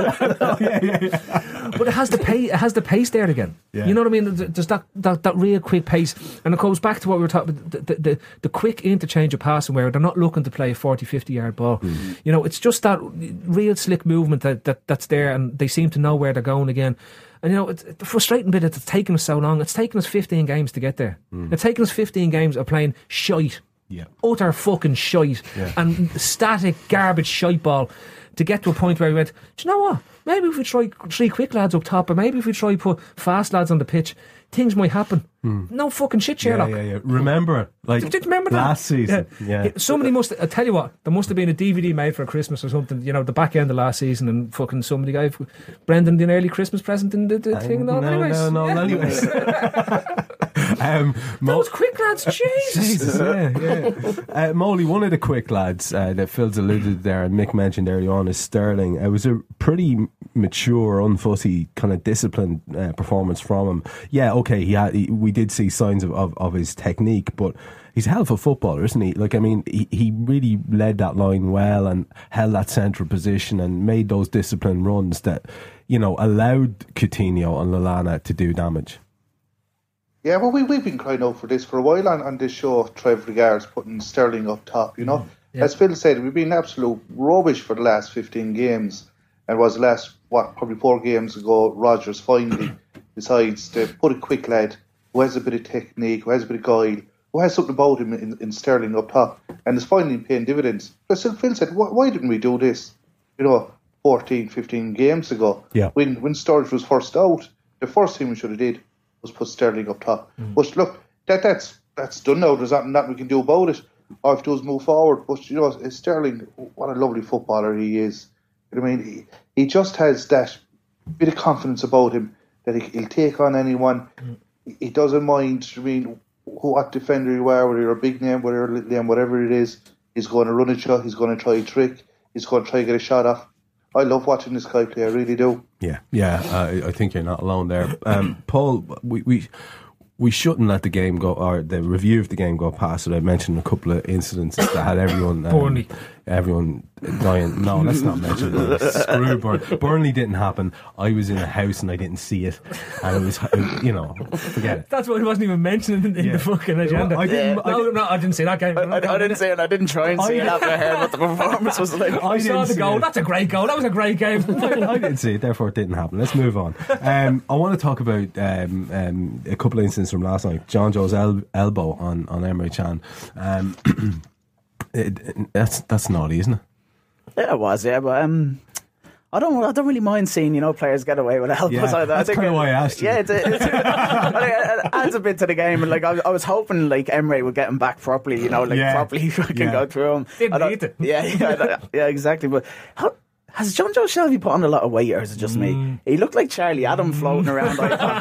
Yeah. But it has the pace there again. Yeah. You know what I mean? There's that real quick pace, and it goes back to what we were talking about, the quick interchange of passing where they're not looking to play a 40-50 yard ball. It's just that real slick movement that's there, and they seem to know where they're going again. And the frustrating bit is it's taken us so long. It's taken us 15 games to get there. It's taken us 15 games of playing shite. Yeah. Utter fucking shite. Yeah. And static garbage shite ball to get to a point where we went, do you know what? Maybe if we try 3 quick lads up top, or maybe if we try put fast lads on the pitch, things might happen. No fucking shit, Sherlock. Yeah. Remember that last season? Yeah. Somebody must. I tell you what, there must have been a DVD made for Christmas or something. The back end of last season, and fucking somebody gave Brendan an early Christmas present in the thing. No. Anyways. Those quick lads, Jesus. Yeah. Molly, one of the quick lads that Phil's alluded there, and Mick mentioned early on, is Sterling. It was a pretty mature, unfussy, kind of disciplined performance from him. Yeah, okay, we did see signs of his technique, but he's a hell of a footballer, isn't he? Like, I mean, he really led that line well and held that central position and made those disciplined runs that, allowed Coutinho and Lallana to do damage. Yeah, well, we've been crying out for this for a while on this show, Trev regards putting Sterling up top, Yeah. As Phil said, we've been absolute rubbish for the last 15 games. And it was probably 4 games ago, Rodgers finally decides to put a quick lad who has a bit of technique, who has a bit of guile, who has something about him in Sterling up top, and is finally paying dividends. Phil said, why didn't we do this, 14, 15 games ago? Yeah. When Sturridge was first out, the first thing we should have did was put Sterling up top. But look, that's done now. There's nothing we can do about it. All we have to do is move forward. But, Sterling, what a lovely footballer he is. I mean, he just has that bit of confidence about him that he'll take on anyone. He doesn't mind, what defender you are, whether you're a big name, whether you're a little name, whatever it is. He's going to run a shot, he's going to try a trick, he's going to try to get a shot off. I love watching this guy play, I really do. Yeah, I think you're not alone there. Paul, we shouldn't let the game go, or the review of the game go past it. I mentioned a couple of incidents that had everyone dying. No, let's not mention that. Screw Burnley. Burnley didn't happen. I was in a house and I didn't see it, and it was, forget it. That's what it wasn't even mentioned in the fucking agenda. I didn't see that game. I didn't see it. I didn't try and see it after I heard what the performance was like. I saw the goal. That's a great goal. That was a great game. I didn't see it, therefore it didn't happen. Let's move on. I want to talk about a couple of incidents from last night. John Joe's elbow on Emre Can. That's naughty, isn't it? Yeah, it was. Yeah, but I don't really mind seeing players get away with elbows. Yeah, that's kind of why I asked you. Yeah, it adds a bit to the game. And I was hoping Emre would get him back properly. Properly fucking go through him. Didn't need it. Yeah, exactly. But has John Joe Shelby put on a lot of weight, or is it just me? He looked like Charlie Adam floating around.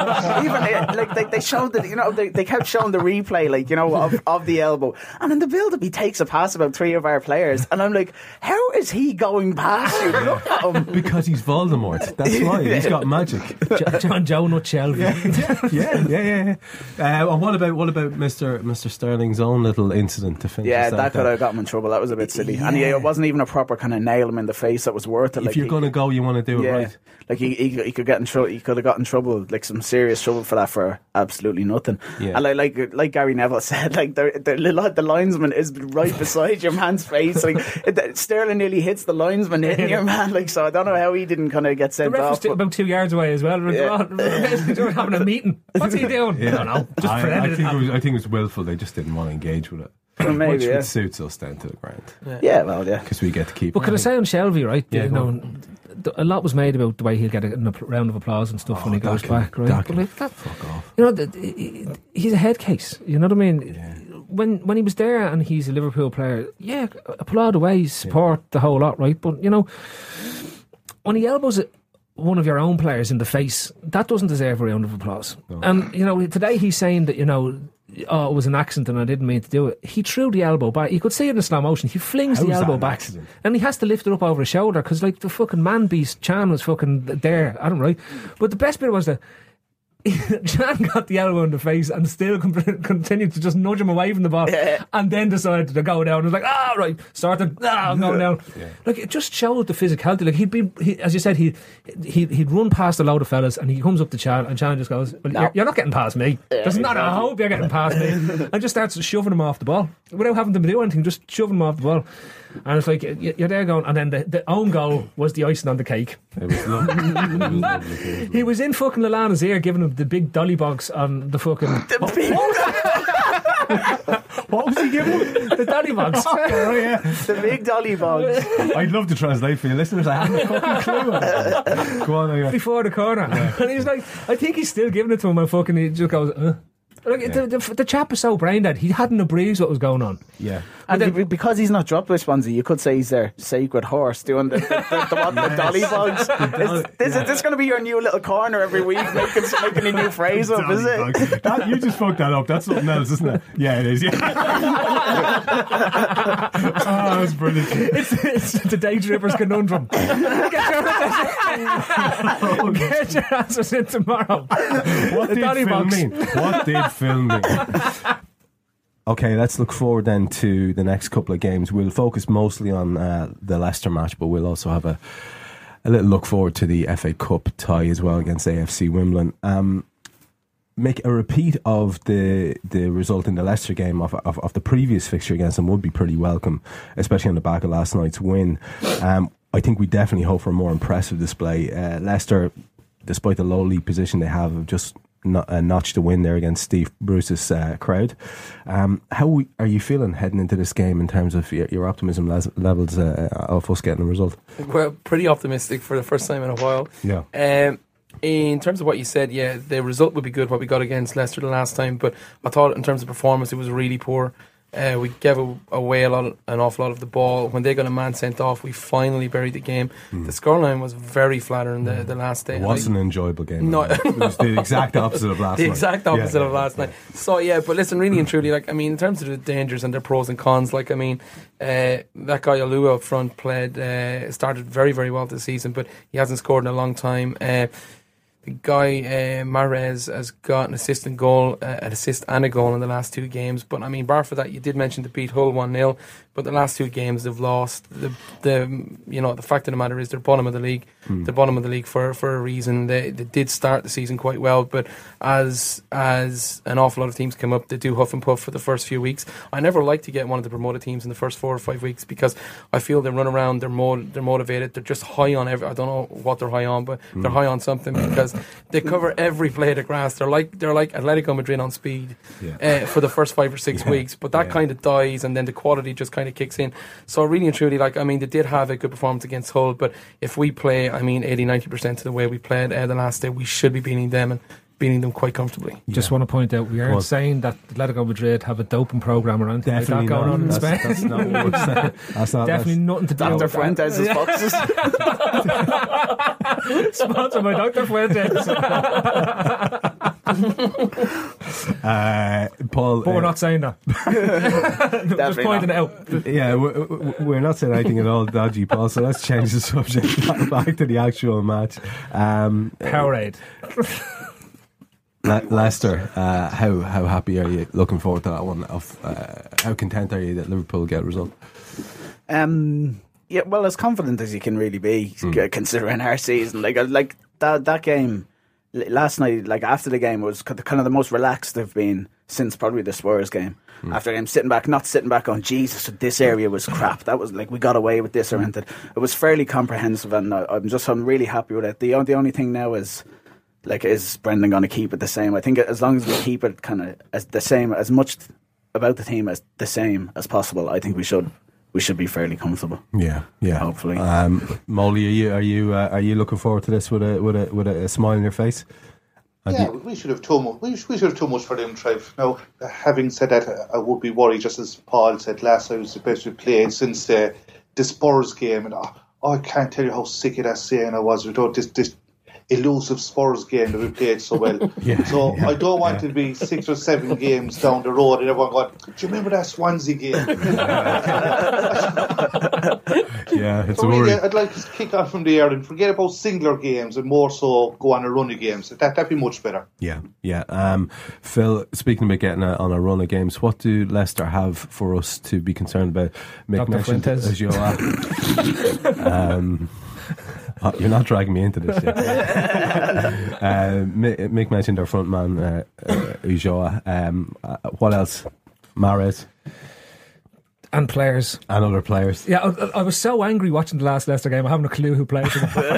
Even they showed that they kept showing the replay of the elbow, and in the build-up he takes a pass about 3 of our players, and I'm like, how is he going past you? Look at him. Because he's Voldemort. That's why he's got magic. John Joe, not Shelby. Yeah. And what about Mr. Sterling's own little incident to finish? Yeah, that could have got him in trouble. That was a bit silly, and it wasn't even a proper kind of nail him in the face. That was worth it. If you're going to go, you want to do it right. Like he could get in trouble. He could have got in trouble, like some serious trouble for that for absolutely nothing. Yeah. And like Gary Neville said, the linesman is right beside your man's face. Sterling nearly hits the linesman hitting your man. So I don't know how he didn't kind of get sent off. The ref was about 2 yards away as well. They were having a meeting. What's he doing? Yeah. I don't know. I think it was willful. They just didn't want to engage with it. Maybe, which suits us down to the ground. Yeah, because we get to keep. But can I say on Shelby, right? Yeah, a lot was made about the way he'll get a round of applause and stuff when he goes back, right? Fuck off. He's a head case. You know what I mean? Yeah. When he was there and he's a Liverpool player, applaud away, support the whole lot, right? But when he elbows one of your own players in the face, that doesn't deserve a round of applause. No. And today he's saying that it was an accident and I didn't mean to do it. He threw the elbow back. You could see it in slow motion. He flings the elbow back, and he has to lift it up over his shoulder because the fucking man beast Chan was fucking there. I don't know, right? But the best bit was that Chan got the elbow in the face and still continued to just nudge him away from the ball, and then decided to go down. It was like, I'm going down. Yeah. It just showed the physicality. As you said, he'd run past a load of fellas, and he comes up to Chan, and Chan just goes, well, you're not getting past me. There's not a hope you're getting past me. And just starts shoving him off the ball without having to do anything, just shoving him off the ball. And it's like, you're there going, and then the own goal was the icing on the cake. It was lovely. He was in fucking Lallana's ear giving him the big dolly box on the fucking... What was he giving him? The dolly box. Oh, yeah. The big dolly box. I'd love to translate for you listeners. I haven't a fucking clue. Go on, anyway. Before the corner. Yeah. And he's like, I think he's still giving it to him, and fucking he just goes, The chap is so brain dead. He hadn't a breeze what was going on. Yeah. And then, because he's not dropped with Swansea, you could say he's their sacred horse doing the dolly bogs. Is this going to be your new little corner every week, making a new phrase up, is it? You just fucked that up. That's something else, isn't it? Yeah, it is. Yeah. That's brilliant. It's the day drippers conundrum. Get your answers in tomorrow. What did filming? Okay, let's look forward then to the next couple of games. We'll focus mostly on the Leicester match, but we'll also have a little look forward to the FA Cup tie as well against AFC Wimbledon. Make a repeat of the result in the Leicester game of the previous fixture against them would be pretty welcome, especially on the back of last night's win. I think we definitely hope for a more impressive display. Leicester, despite the low league position they have just notched a win there against Steve Bruce's crowd. How are you feeling heading into this game in terms of your optimism levels of us getting a result? Well, pretty optimistic for the first time in a while. Yeah. In terms of what you said, yeah, the result would be good, what we got against Leicester the last time, but I thought in terms of performance it was really poor. We gave away an awful lot of the ball. When they got a man sent off, we finally buried the game. The scoreline was very flattering the last day. It wasn't an enjoyable game. No. It was the exact opposite of last night. The exact opposite of last night. So, yeah, but listen, really and truly, like, I mean, in terms of the dangers and their pros and cons, like, I mean, that guy Alua up front started very, very well this season, but he hasn't scored in a long time. The guy Mahrez has got an assist and a goal in the last 2 games. But I mean, bar for that, you did mention to beat Hull 1-0, but the last 2 games they've lost. The fact of the matter is they're bottom of the league. They're bottom of the league for a reason. They did start the season quite well, but as an awful lot of teams come up, they do huff and puff for the first few weeks. I never like to get one of the promoted teams in the first 4 or 5 weeks because I feel they run around. They're motivated. They're just high on I don't know what they're high on, but they're high on something because they cover every blade of grass. They're like Atletico Madrid on speed for the first 5 or 6 weeks, but that kind of dies, and then the quality just kind of kicks in. So really and truly, like, I mean, they did have a good performance against Hull, but if we play, I mean, 80-90% of the way we played the last day, we should be beating them and beating them quite comfortably. Just want to point out, we aren't saying that Atletico Madrid have a doping program or anything like that going on in Spain. That's not what we're saying. Definitely nothing to do with Dr. Fuentes' boxes. Sponsored by Dr. Fuentes. Paul, but we're not saying that. Just pointing it out. Yeah, we're not saying anything at all dodgy, Paul, so let's change the subject back to the actual match. Powerade. Leicester, how happy are you? Looking forward to that one. How content are you that Liverpool get a result? Yeah, well, as confident as you can really be, considering our season. Like that game last night, like after the game, was kind of the most relaxed they've been since probably the Spurs game. After the game, not sitting back on Jesus, this area was crap. That was like we got away with this or anything. It was fairly comprehensive, and I'm really happy with it. The only thing now is, like, is Brendan going to keep it the same? I think as long as we keep it kind of as the same, as much about the team as the same as possible, I think we should be fairly comfortable. Yeah. Hopefully. Molly, are you looking forward to this with a smile on your face? We should have too much. We should have too much for them, Trev. Now, having said that, I would be worried, just as Paul said last night, was the best we played since the Spurs game, and I can't tell you how sick of that saying I was without this elusive Spurs game that we played so well. I don't want to be 6 or 7 games down the road and everyone going, do you remember that Swansea game? It's so a worry. I'd like to kick on from there and forget about singular games and more so go on a run of games. That'd be much better. Yeah. Phil, speaking about getting on a run of games, what do Leicester have for us to be concerned about? Dr. Fuentes. You're not dragging me into this yet. Mick mentioned our front man, Ulloa. What else? Mahrez. And players. And other players. Yeah, I was so angry watching the last Leicester game. I haven't a clue who played.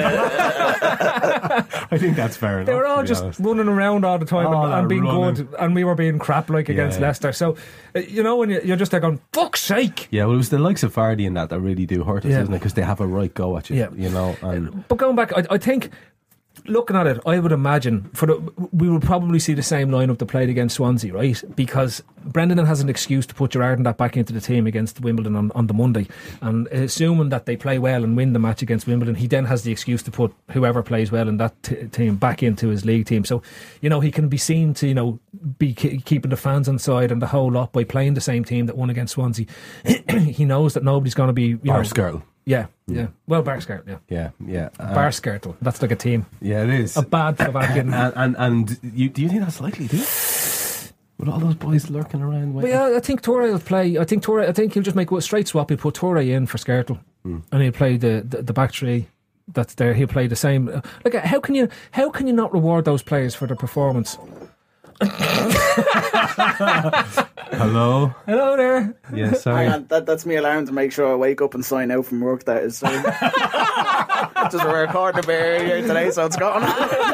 I think that's fair enough. They were all just running around all the time and being good, and we were being crap against Leicester. So, when you're just there going, fuck's sake. Yeah, well, it was the likes of Vardy and that really do hurt us, isn't it? Because they have a right go at you, But going back, I think, looking at it, I would imagine we will probably see the same lineup that played against Swansea, right? Because Brendan has an excuse to put Gerrard and that back into the team against Wimbledon on the Monday, and assuming that they play well and win the match against Wimbledon, he then has the excuse to put whoever plays well in that team back into his league team. So he can be seen to be keeping the fans on side and the whole lot by playing the same team that won against Swansea. He knows that nobody's going to be Barskirtle. Yeah. Well, Barskirtle, yeah. Barskirtle. That's like a team. Yeah, it is. A bad Slovakian. And do you think that's likely, do you? With all those boys lurking around. Well, yeah, I think Toure will play. I think he'll just make a straight swap. He'll put Toure in for Skirtle, and he'll play the back three that's there. He'll play the same. Like, how can you not reward those players for their performance? Hello? Hello there. Yeah, sorry. Hang on, that's my alarm to make sure I wake up and sign out from work. That is just a recorder bear here today, so it's gone.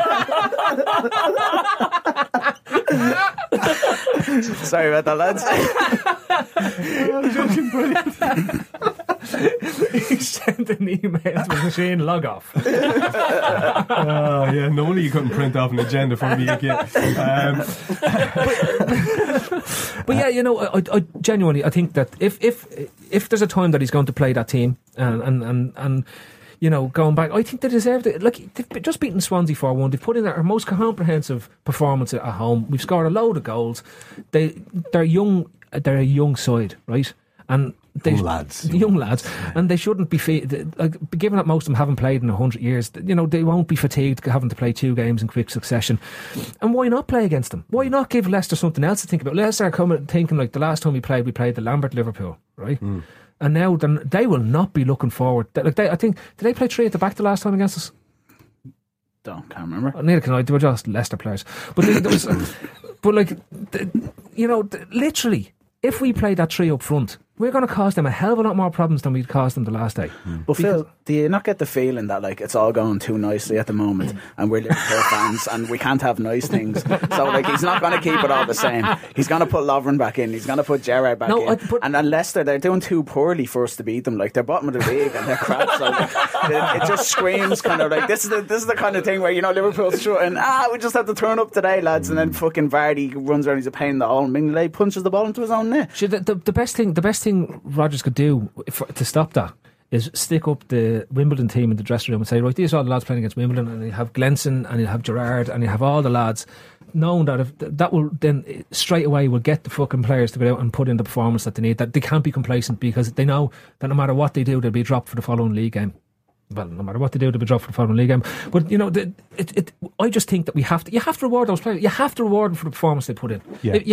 Sorry about that, lads. He sent an email to the machine, log off. Oh, yeah, no wonder you couldn't print off an agenda for me again. But yeah, you know, I genuinely, I think that if there's a time that he's going to play that team and you know, going back, I think they deserved it. Like, they've just beaten Swansea 4-1. They've put in our most comprehensive performance at home. We've scored a load of goals. They're young. They're a young side, right? And young lads, and they shouldn't be given that most of them haven't played in 100 years. You know, they won't be fatigued having to play 2 games in quick succession. And why not play against them? Why not give Leicester something else to think about? Leicester are thinking like the last time we played the Lambert Liverpool, right? And now they will not be looking forward. I think, did they play 3 at the back the last time against us? Can't remember. Neither can I. They were just Leicester players. But there was, but like, you know, literally, if we play that 3 up front, we're going to cause them a hell of a lot more problems than we caused them the last day. But Phil, do you not get the feeling that like it's all going too nicely at the moment, and we're Liverpool fans, and we can't have nice things? So like, he's not going to keep it all the same. He's going to put Lovren back in. He's going to put Gerrard back in. And then Leicester, they're doing too poorly for us to beat them. Like, they're bottom of the league and they're crap. So like, it just screams kind of like this is the kind of thing where, you know, Liverpool's shooting. We just have to turn up today, lads. And then fucking Vardy runs around. He's a pain in the hole. Mignolet punches the ball into his own net. The best thing Rodgers could do to stop that is stick up the Wimbledon team in the dressing room and say, right, these are all the lads playing against Wimbledon, and you have Glenson and you have Gerrard and you have all the lads, knowing that if that will then straight away will get the fucking players to go out and put in the performance that they need. That they can't be complacent, because they know that no matter what they do, they'll be dropped for the following league game. Well, no matter what they do, they'll be dropped for the following league game. But you know, I just think that you have to reward those players. You have to reward them for the performance they put in. Yeah, you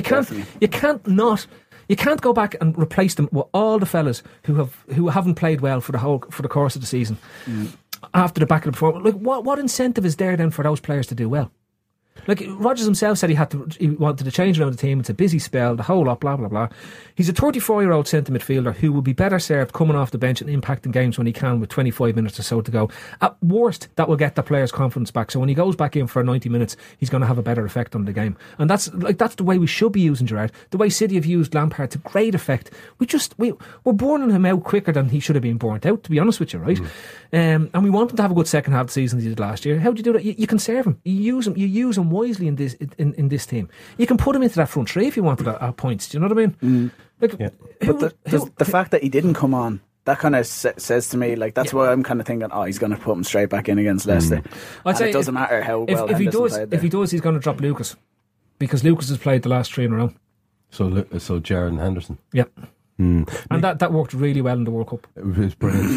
can't go back and replace them with all the fellas who haven't played well for the course of the season after the back of the performance. Like, what incentive is there then for those players to do well? Like, Rodgers himself said he wanted to change around the team. It's a busy spell, the whole lot, blah, blah, blah. He's a 34-year-old centre midfielder who will be better served coming off the bench and impacting games when he can, with 25 minutes or so to go. At worst, that will get the player's confidence back. So when he goes back in for 90 minutes, he's going to have a better effect on the game. And that's the way we should be using Gerrard. The way City have used Lampard to great effect. We're burning him out quicker than he should have been burnt out, to be honest with you, right? And we want him to have a good second half of the season as he did last year. How do you do that? You conserve him. You use him wisely in this team. You can put him into that front 3 if you wanted at points. Do you know what I mean? But the fact that he didn't come on, that kind of says to me, like, that's why I'm kind of thinking, he's going to put him straight back in against Leicester. I'd say it doesn't matter how well if he does, he's going to drop Lucas, because Lucas has played the last 3 in a row. So Gerrard and Henderson. Yep. And that worked really well in the World Cup. It was brilliant.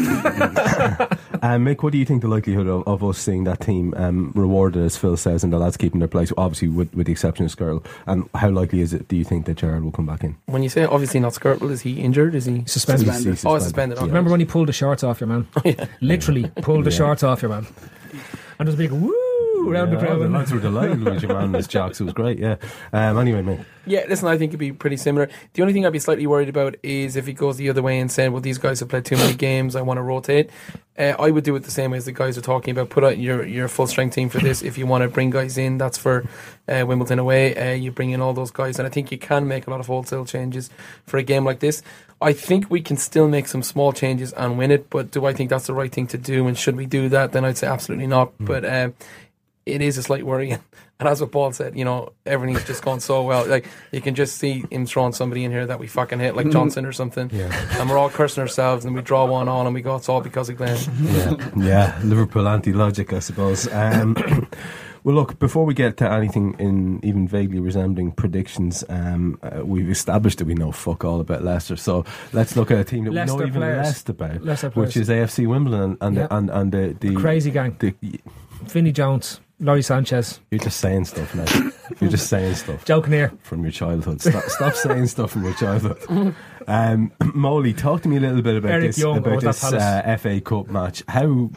Mick, what do you think the likelihood of us seeing that team rewarded, as Phil says, and the lads keeping their place, obviously with the exception of Skirtle, and how likely is it, do you think, that Gerrard will come back in? When you say obviously not Skirtle, is he injured? Is he suspended? He's suspended. Yeah. Remember when he pulled the shorts off your man? Literally pulled the shorts off your man, and there's a big woo around the crowd. The lads were delighted with your man and his jocks. It was great. Anyway, mate. Yeah, listen, I think it'd be pretty similar. The only thing I'd be slightly worried about is if he goes the other way and said, well, these guys have played too many games, I want to rotate. I would do it the same way as the guys are talking about. Put out your full strength team for this. If you want to bring guys in, that's for Wimbledon away. You bring in all those guys, and I think you can make a lot of wholesale changes for a game like this. I think we can still make some small changes and win it, but do I think that's the right thing to do, and should we do that? Then I'd say absolutely not. But it is a slight worry. And as what Paul said, you know, everything's just gone so well. Like, you can just see him throwing somebody in here that we fucking hit, like Johnson or something. Yeah. And we're all cursing ourselves, and we draw one on, and we go, it's all because of Glenn. Yeah, Liverpool anti-logic, I suppose. Well, look, before we get to anything in even vaguely resembling predictions, we've established that we know fuck all about Leicester. So let's look at a team that Leicester we know even less about, which is AFC Wimbledon and the crazy gang. Vinnie Jones, Laurie Sanchez. You're just saying stuff now. You're just saying stuff. Joking here. From your childhood. Stop saying stuff from your childhood. Molly, talk to me a little bit about Eric this Young, FA Cup match. How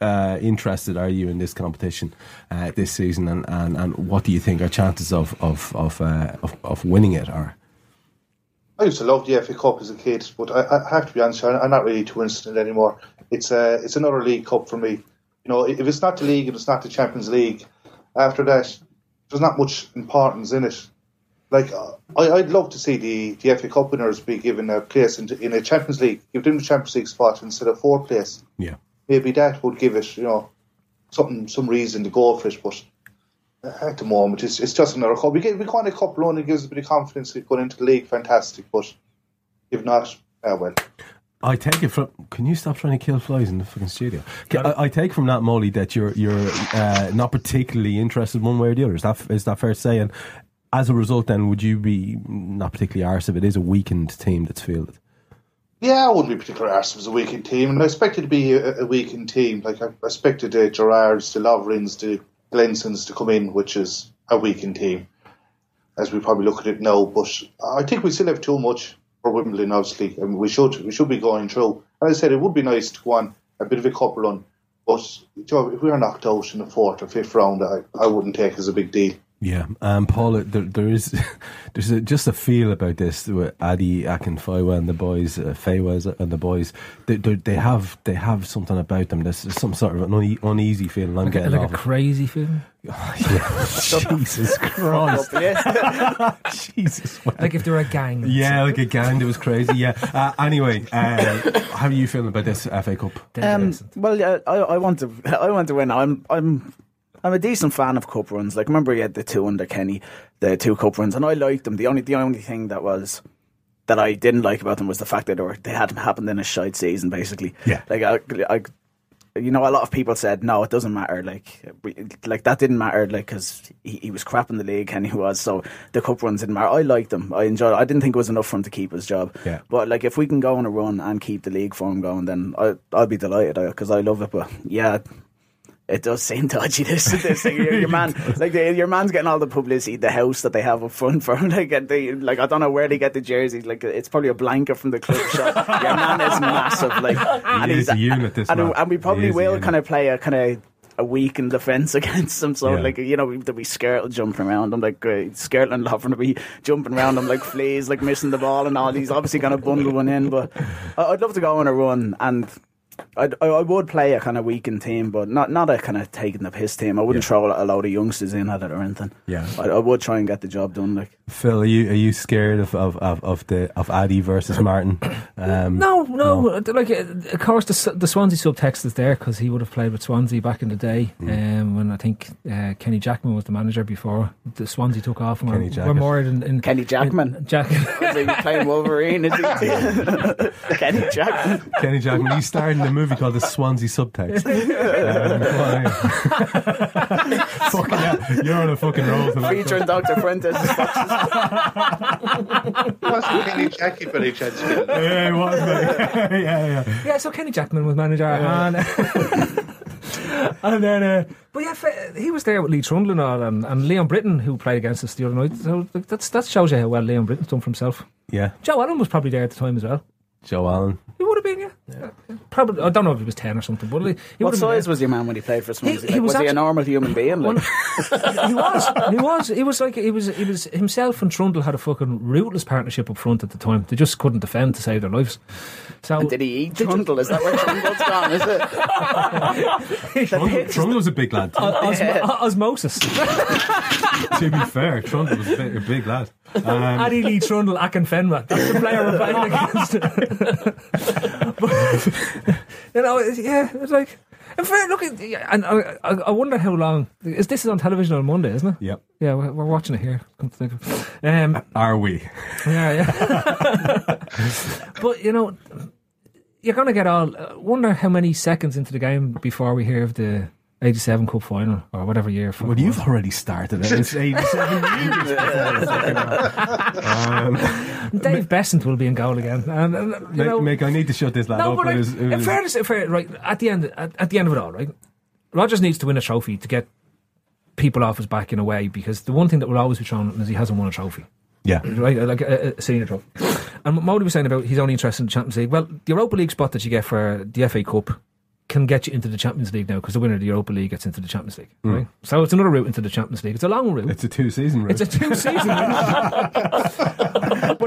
interested are you in this competition this season, and what do you think our chances of winning it are? I used to love the FA Cup as a kid, but I have to be honest, I'm not really too interested in it anymore. It's another League Cup for me. If it's not the league and it's not the Champions League, after that, there's not much importance in it. Like, I'd love to see the FA Cup winners be given a place in a Champions League. Give them the Champions League spot instead of 4th place. Yeah, maybe that would give it, some reason to go for it. But at the moment, it's just another cup. We won a cup run. It gives us a bit of confidence going into the league. Fantastic, but if not, well. I take it from. Can you stop trying to kill flies in the fucking studio? I take from that, Molly, that you're not particularly interested one way or the other. Is that fair to say? And as a result, then, would you be not particularly arsed if it is a weakened team that's fielded? Yeah, I wouldn't be particularly arsed if it was a weakened team, and I expected it to be a weakened team. Like, I expected the Gerrards, the Lovrins, the Glensons to come in, which is a weakened team, as we probably look at it now. But I think we still have too much for Wimbledon, obviously. I mean, we should be going through. And I said it would be nice to go on a bit of a cup run, but if we are knocked out in the 4th or 5th round, I wouldn't take it as a big deal. Yeah, Paul, there's just a feel about this with Adi Akinfenwa and the boys, Feiwa and the boys. They have something about them. There's some sort of an uneasy feeling. I'm getting like a crazy feeling. Oh, yeah. Jesus Christ! Jesus, like if they're a gang. Yeah, like a gang that was crazy. Yeah. Anyway, how are you feeling about this FA Cup? Well, yeah, I want to win. I'm a decent fan of cup runs. Like, remember, you had the 2 under Kenny, the 2 cup runs, and I liked them. The only thing that I didn't like about them was the fact that they hadn't happened in a shite season, basically. Yeah. Like, a lot of people said no, it doesn't matter. Like that didn't matter. Like, because he was crap in the league, Kenny was. So the cup runs didn't matter. I liked them. I enjoyed it. I didn't think it was enough for him to keep his job. Yeah. But like, if we can go on a run and keep the league form going, then I'll be delighted because I love it. But yeah. It does seem dodgy. This thing. Your man, your man's getting all the publicity. The house that they have up front for him, I don't know where they get the jerseys. Like, it's probably a blanket from the club shop. Your man is massive. Like, he's a unit. And we probably will kind of play a weakened defence against him. So there'll be Skirtle jumping around him, like Skirtle and Lovren will be jumping around him like fleas, like missing the ball and all. He's obviously going to bundle one in. But I'd love to go on a run and. I would play a kind of weakened team, but not a kind of taking the piss team. I wouldn't throw a load of youngsters in at it or anything. Yeah, I would try and get the job done. Like, Phil, are you scared of Addy versus Martin? No. Like, of course, the Swansea subtext is there because he would have played with Swansea back in the day. When I think Kenny Jackman was the manager before the Swansea took off. And we're more in Kenny Jackman. Is he playing Wolverine? Is he? Kenny Jackman. Kenny Jackman. He's starring in a movie called The Swansea Subtext. Fucking hell, you're on a fucking roll tonight. Featuring Dr. Fuentes. Wasn't Kenny Jackie by any chance? Yeah, it was. Yeah, so Kenny Jackman was manager, and then, but yeah, he was there with Lee Trundle and all, and Leon Britton, who played against us the other night. So that shows you how well Leon Britton's done for himself. Yeah, Joe Allen was probably there at the time as well. Joe Allen. He would have been, yeah. Probably. I don't know if he was 10 or something. But what size was your man when he played for Swansea? Was he a normal human being? Like? He was. He was himself and Trundle had a fucking ruthless partnership up front at the time. They just couldn't defend to save their lives. So and did he eat Trundle? Is that where Trundle's gone? Is it? Trundle was a big lad. Osmosis. To be fair, Trundle was a big lad. Addy Lee Trundle Akinfenwa. That's the player we're playing against. But, it's like. In fact, look, and I wonder how long. This is on television on Monday, isn't it? Yep. Yeah, we're watching it here. Come to think of it. Are we? Yeah. But you're going to get all. Wonder how many seconds into the game before we hear of the 87 Cup final or whatever year. Well, you've already started it. It's 87 years. Dave Besant will be in goal again. And Mick, I need to shut this lad up. But in fairness, right at the end of it all, right? Rodgers needs to win a trophy to get people off his back in a way, because the one thing that will always be thrown is he hasn't won a trophy. Yeah, right, like a senior trophy. And what Mody was saying about he's only interested in the Champions League. Well, the Europa League spot that you get for the FA Cup can get you into the Champions League now, because the winner of the Europa League gets into the Champions League. Right? So it's another route into the Champions League. It's a long route. It's a 2-season route. It's a 2-season route. But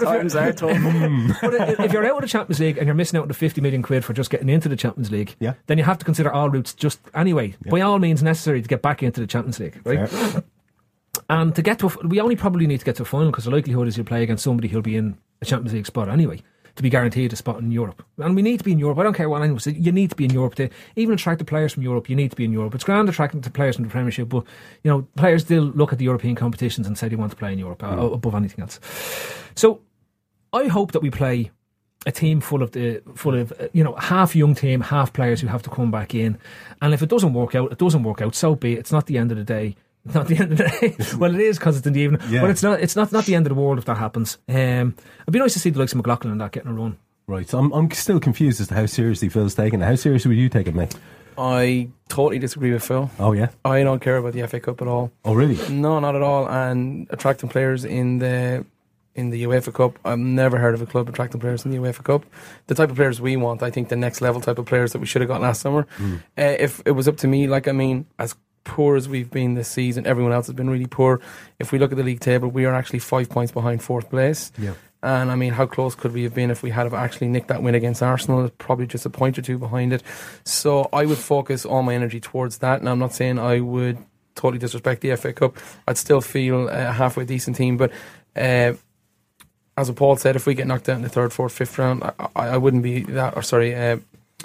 if you're out of the Champions League and you're missing out on the 50 million quid for just getting into the Champions League, then you have to consider all routes just anyway, by all means necessary to get back into the Champions League, right? Fair. And to get to we only probably need to get to a final, because the likelihood is you'll play against somebody who'll be in a Champions League spot anyway, to be guaranteed a spot in Europe. And we need to be in Europe. I don't care what anyone says. You need to be in Europe. To even attract the players from Europe, you need to be in Europe. It's grand attracting the players from the Premiership, but players still look at the European competitions and say they want to play in Europe above anything else. So I hope that we play a team full of half young team, half players who have to come back in. And if it doesn't work out, it doesn't work out. So be it. It's not the end of the day. Not the end of the day. Well, it is, because it's in the evening. But it's not the end of the world if that happens. It'd be nice to see the likes of McLaughlin and that getting a run. Right. So I'm still confused as to how seriously Phil's taking it. How seriously would you take it, Mick? I totally disagree with Phil. Oh, yeah? I don't care about the FA Cup at all. Oh, really? No, not at all. And attracting players in the UEFA Cup, I've never heard of a club attracting players in the UEFA Cup. The type of players we want, I think the next level type of players that we should have got last summer. If it was up to me, as poor as we've been this season, everyone else has been really poor. If we look at the league table, we are actually 5 points behind 4th place. Yeah. And I mean, how close could we have been if we had actually nicked that win against Arsenal? Probably just a point or two behind it. So I would focus all my energy towards that. And I'm not saying I would totally disrespect the FA Cup. I'd still feel a halfway decent team. But as Paul said, if we get knocked out in the 3rd, 4th, 5th round, I wouldn't be that. Or sorry,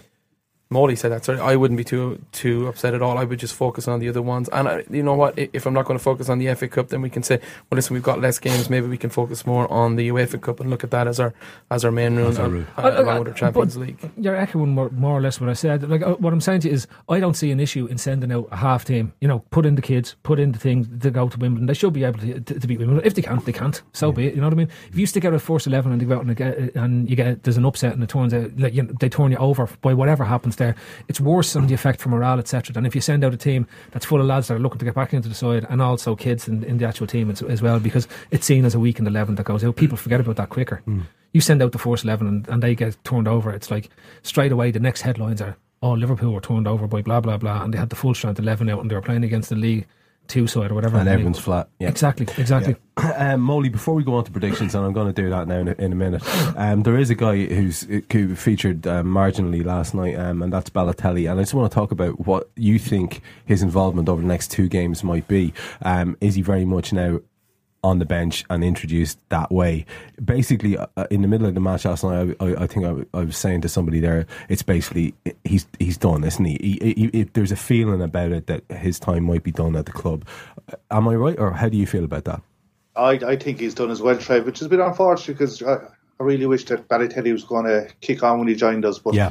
Molly said that. Sorry, I wouldn't be too upset at all. I would just focus on the other ones. And you know what? If I'm not going to focus on the FA Cup, then we can say, well, listen, we've got less games. Maybe we can focus more on the UEFA Cup and look at that as our main route, along with our Champions League. You're echoing more or less what I said. What I'm saying to you is, I don't see an issue in sending out a half team. Put in the kids, put in the things to go to Wimbledon. They should be able to beat Wimbledon. If they can't, they can't. So be it. You know what I mean? If you stick out a first 11 and they go out and you get there's an upset and it turns out they turn you over by whatever happens there, it's worse on the effect for morale, etc. than if you send out a team that's full of lads that are looking to get back into the side, and also kids in the actual team as well, because it's seen as a weakened 11 that goes out. People forget about that quicker. You send out the first 11 and they get turned over, it's like straight away the next headlines are, Liverpool were turned over by blah blah blah, and they had the full strength 11 out and they were playing against the League 2 side or whatever, and everyone's flat. Exactly. Molly, before we go on to predictions, and I'm going to do that now in a minute, there is a guy who featured marginally last night, and that's Balotelli, and I just want to talk about what you think his involvement over the next 2 games might be. Is he very much now on the bench and introduced that way? Basically, in the middle of the match last night, I think I was saying to somebody there, it's basically he's done, isn't he? There's a feeling about it that his time might be done at the club. Am I right, or how do you feel about that? I think he's done as well, Trev, which has been unfortunate, because I really wish that Balotelli was going to kick on when he joined us, but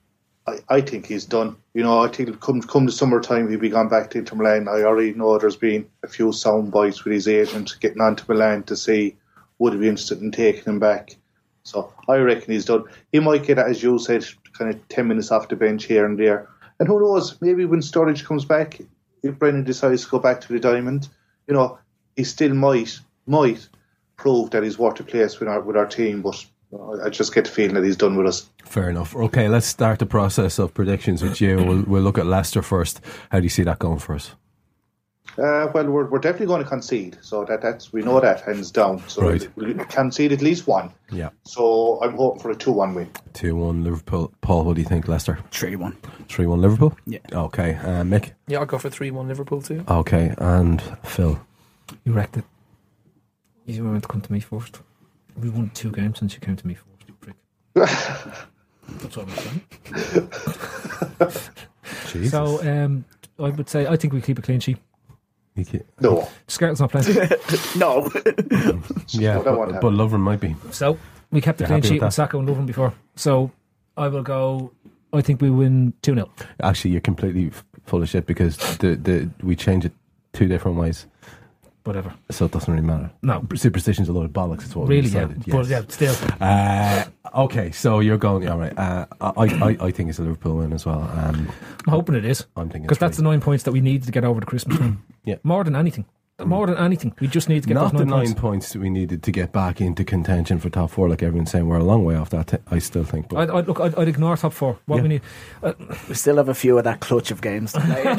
I think he's done. I think come the summertime he'll be gone back to Inter Milan. I already know there's been a few sound bites with his agent getting on to Milan to see would he be interested in taking him back. So I reckon he's done. He might get, as you said, kind of 10 minutes off the bench here and there. And who knows, maybe when Sturridge comes back, if Brennan decides to go back to the Diamond, he still might prove that he's worth a place with our team, but I just get the feeling that he's done with us. Fair enough. Okay, let's start the process of predictions with you. We'll look at Leicester first. How do you see that going for us? Well, we're definitely going to concede, so that's we know that hands down. So we'll concede at least one. Yeah. So I'm hoping for a 2-1 win. 2-1 Liverpool. Paul, what do you think, Leicester? 3-1. 3-1 Liverpool? Yeah. Okay. Mick? Yeah, I'll go for 3-1 Liverpool too. Okay, and Phil? You wrecked it. You went to come to me first. We won 2 games since you came to me first, you prick. That's what I'm saying. So, I would say, I think we keep a clean sheet. No. Skertel's not playing. No. Yeah, but Lovren might be. So, we kept the clean sheet with Saka and Lovren before. So, I will go, I think we win 2-0. Actually, you're completely full of shit, because we changed it 2 different ways. Whatever. So it doesn't really matter. No. Superstition's a load of bollocks. It's what really, we decided. But still. Okay, so you're going, all right. I think it's a Liverpool win as well. I'm hoping it is. I'm thinking, because that's the 9 points that we need to get over the Christmas run. Yeah. More than anything. More than anything, we just need to get not those the 9 9 points that we needed to get back into contention for top 4. Like everyone's saying, we're a long way off that. I still think. But I'd ignore top 4. What we need, we still have a few of that clutch of games.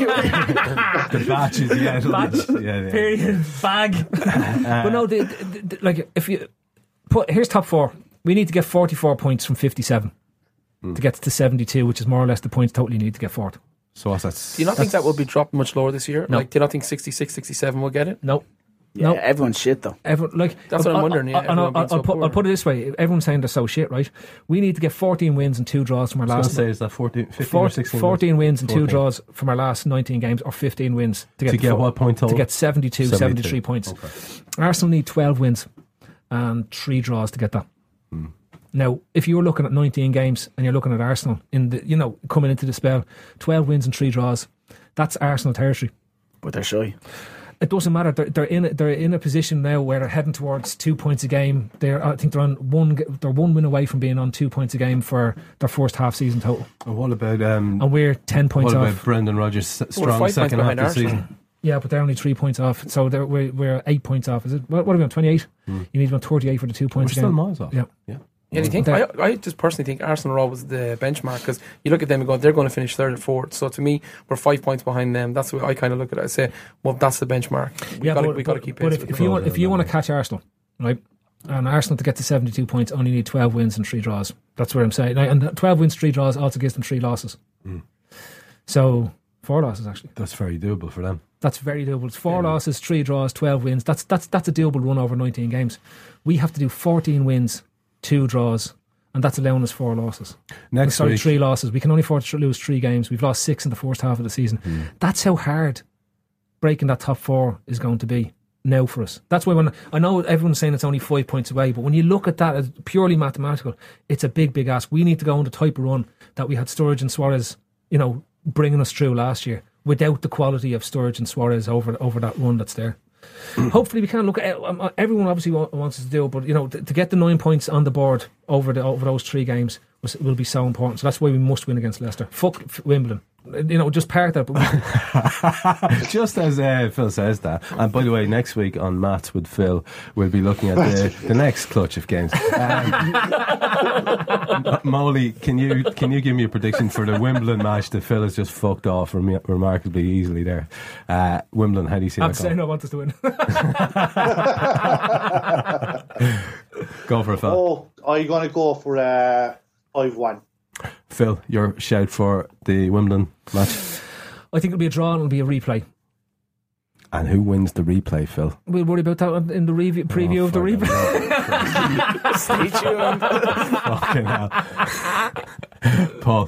The batches, yeah, period, bag. But no, like if you put here's top 4, we need to get 44 points from 57 to get to 72, which is more or less the points total you need to get fourth. So what's that? Do you not think that will be dropped much lower this year? No. Like, do you not think 66, 67 will get it? No. Yeah, everyone's shit though. That's what I'm wondering. Yeah, I'll put it this way: everyone's saying they're so shit, right? We need to get 14 wins and 2 draws from our last. Say is that 14, 15 or 16 14 wins and 2 draws from our last 19 games, or 15 wins to get what point total? To get 72, 73 points. Okay. Arsenal need 12 wins and 3 draws to get that. Now, if you're looking at 19 games and you're looking at Arsenal in the coming into the spell, 12 wins and 3 draws, that's Arsenal territory. But they're shy. It doesn't matter. They're in a position now where they're heading towards 2 points a game. I think they're on one win away from being on 2 points a game for their first half season total. And what about and we're 10 points off. What about Brendan Rodgers' strong second half of the season? Yeah, but they're only 3 points off. So we're 8 points off. Is it? What are we on? 28. You need about 38 for the 2 points. We're still miles off. Yeah. Yeah, do you think? I just personally think Arsenal are always the benchmark, because you look at them and go, they're going to finish third or fourth. So to me, we're 5 points behind them. That's the way I kind of look at it. I say, well, that's the benchmark. We've got to keep pace. But if you want to catch Arsenal, right, and Arsenal to get to 72 points only need 12 wins and 3 draws. That's what I'm saying. And 12 wins, 3 draws also gives them 3 losses. So 4 losses actually. That's very doable for them. That's very doable. It's 4 losses, 3 draws, 12 wins. That's a doable run over 19 games. We have to do 14 wins, 2 draws. And that's allowing us 4 losses. Next week, 3 losses. We can only afford to lose 3 games. We've lost 6 in the first half of the season. That's how hard breaking that top 4 is going to be now for us. That's why I know everyone's saying it's only 5 points away, but when you look at that as purely mathematical, it's a big ask. We need to go on the type of run that we had Sturridge and Suarez, bringing us through last year, without the quality of Sturridge and Suarez over that run that's there. Hopefully we can look at it. Everyone obviously wants us to do it, but to get the 9 points on the board over those 3 games will be so important. So that's why we must win against Leicester. Fuck Wimbledon. Just park that. But just as Phil says that. And by the way, next week on Maths with Phil, we'll be looking at the next clutch of games. Molly, can you give me a prediction for the Wimbledon match that Phil has just fucked off remarkably easily there? Wimbledon, how do you see that? I'm saying I want us to win. Go for it, Phil. Oh, are you going to go for 5-1? Phil, your shout for the Wimbledon match? I think it'll be a draw and it'll be a replay. And who wins the replay, Phil? We'll worry about that in the preview of the replay. Stay tuned. Fucking hell. Paul.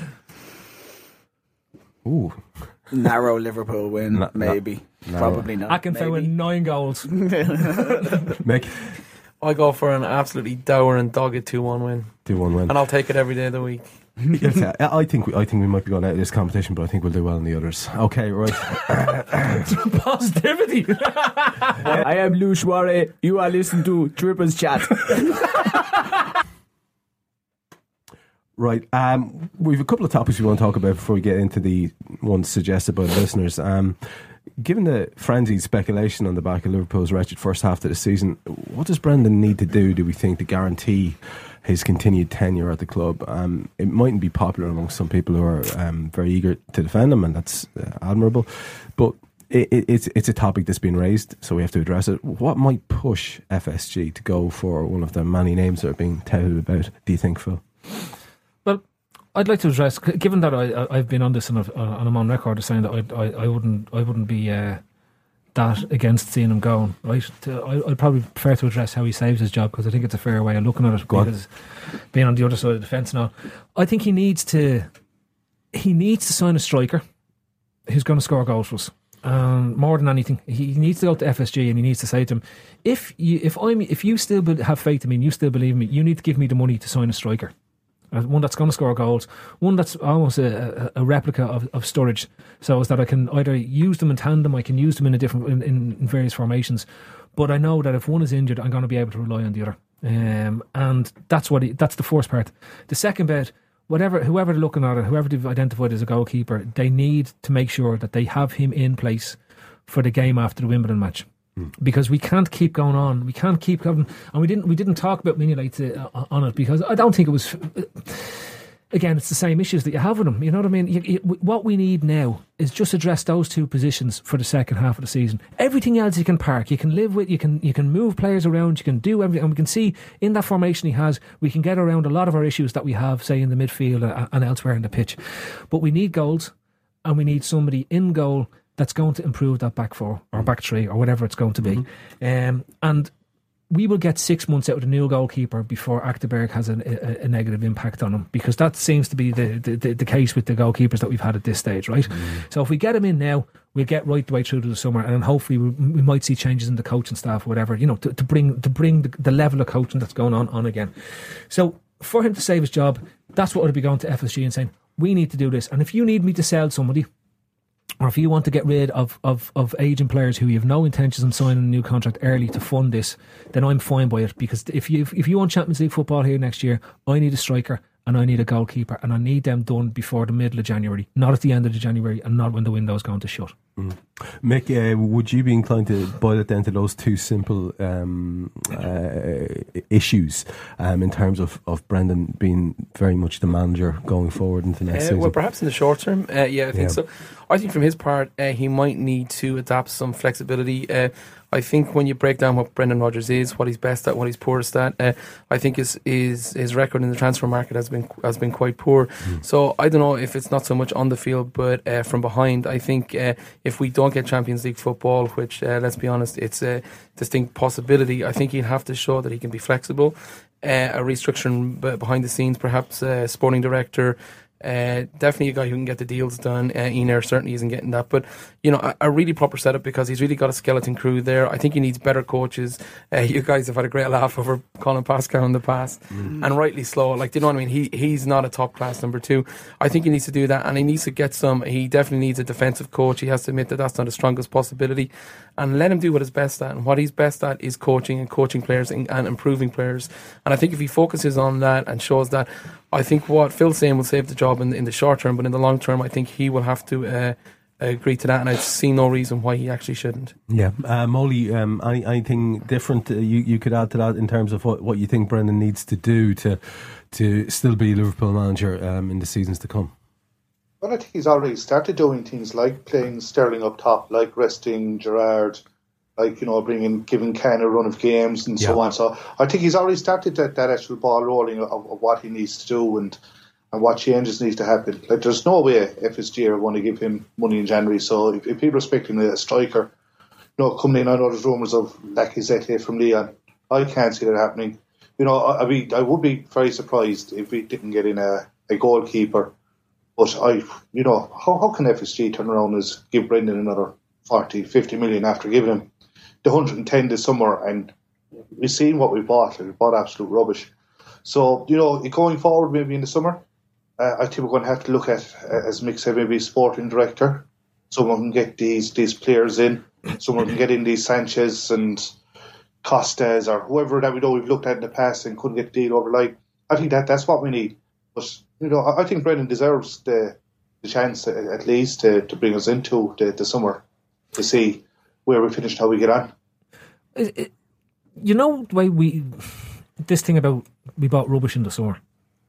Ooh. Narrow Liverpool win, maybe. Probably not. Akinfe with 9 goals. Mick? I go for an absolutely dour and dogged 2-1 win. 2-1 win. And I'll take it every day of the week. I think we might be going out of this competition, but I think we'll do well in the others. Okay, right. Positivity. I am Lou Suarez. You are listening to Trippers Chat. Right. We've a couple of topics we want to talk about before we get into the ones suggested by the listeners. Given the frenzied speculation on the back of Liverpool's wretched first half of the season, what does Brendan need to do we think, to guarantee his continued tenure at the club? It mightn't be popular among some people who are very eager to defend him, and that's admirable. But it's a topic that's been raised, so we have to address it. What might push FSG to go for one of the many names that are being touted about, do you think, Phil? Well, I'd like to address, given that I've been on this and I'm on record as saying that I wouldn't be that against seeing him going, right? I'd probably prefer to address how he saves his job, because I think it's a fair way of looking at it. Because being on the other side of the fence now, I think he needs to sign a striker who's going to score goals for us. More than anything, he needs to go to FSG and he needs to say to him, if you still have faith in me and you still believe in me, you need to give me the money to sign a striker. One that's going to score goals, one that's almost a replica of Sturridge, so as that I can either use them in tandem, I can use them in various formations. But I know that if one is injured, I'm going to be able to rely on the other, and that's the first part. The second bit, whoever they're looking at, whoever they've identified as a goalkeeper, they need to make sure that they have him in place for the game after the Wimbledon match. Because we can't keep going on. We can't keep going. And we didn't talk about Mignolet on it because I don't think it was... Again, it's the same issues that you have with them. You know what I mean? What we need now is just address those two positions for the second half of the season. Everything else you can park, you can live with, you can move players around, you can do everything. And we can see in that formation he has, we can get around a lot of our issues that we have, say, in the midfield and elsewhere in the pitch. But we need goals, and we need somebody in goal that's going to improve that back four or back three or whatever it's going to be. And we will get 6 months out of the new goalkeeper before Achterberg has a negative impact on him, because that seems to be the case with the goalkeepers that we've had at this stage, right? So if we get him in now, we'll get right the way through to the summer, and then hopefully we might see changes in the coaching staff or whatever, you know, to bring the level of coaching that's going on again. So for him to save his job, that's what would be going to FSG and saying, we need to do this. And if you need me to sell somebody, or if you want to get rid of aging players who you have no intentions of signing a new contract early to fund this, then I'm fine by it. Because if you want Champions League football here next year, I need a striker and I need a goalkeeper, and I need them done before the middle of January, not at the end of the January, and not when the window's going to shut. Mick, would you be inclined to boil it down to those two simple issues in terms of Brendan being very much the manager going forward into next season? Well, perhaps in the short term, I think so. I think from his part, he might need to adapt some flexibility. I think when you break down what Brendan Rodgers is, what he's best at, what he's poorest at, I think his record in the transfer market has been quite poor. So I don't know if it's not so much on the field, but from behind. I think if we don't get Champions League football, which let's be honest, it's a distinct possibility, I think he'll have to show that he can be flexible. A restructuring behind the scenes, perhaps sporting director. Definitely a guy who can get the deals done. Ener certainly isn't getting that, but you know, a really proper setup, because he's really got a skeleton crew there. I think he needs better coaches. You guys have had a great laugh over Colin Pascal in the past, and rightly slow. Like, do you know what I mean? He's not a top class number two. I think he needs to do that, and he needs to get some. He definitely needs a defensive coach. He has to admit that that's not the strongest possibility, and let him do what he's best at. And what he's best at is coaching and coaching players and improving players. And I think if he focuses on that and shows that, I think what Phil's saying will save the job in the short term, but in the long term, I think he will have to agree to that, and I see no reason why he actually shouldn't. Yeah, Molly, anything different you could add to that in terms of what you think Brendan needs to do to still be Liverpool manager in the seasons to come? Well, I think he's already started doing things like playing Sterling up top, like resting Gerrard, like, you know, giving Kane a run of games and so on. So I think he's already started that actual ball rolling of what he needs to do and what changes need to happen. Like, there's no way FSG are going to give him money in January. So if people are expecting a striker, you know, coming in, I know there's rumours of Lacazette from Lyon. I can't see that happening. You know, I would be very surprised if we didn't get in a goalkeeper. But how can FSG turn around and give Brendan another 40, 50 million after giving him the 110 this summer? And we've seen what we bought. We bought absolute rubbish. So, you know, going forward maybe in the summer, I think we're going to have to look at, as Mick said, maybe sporting director. Someone can get these players in. Someone can get in these Sanchez and Costas or whoever that we know we've looked at in the past and couldn't get the deal over the line. I think that's what we need. But, you know, I think Brendan deserves the chance at least to bring us into the summer to see where we finish, how we get on. You know the way this thing about we bought rubbish in the summer,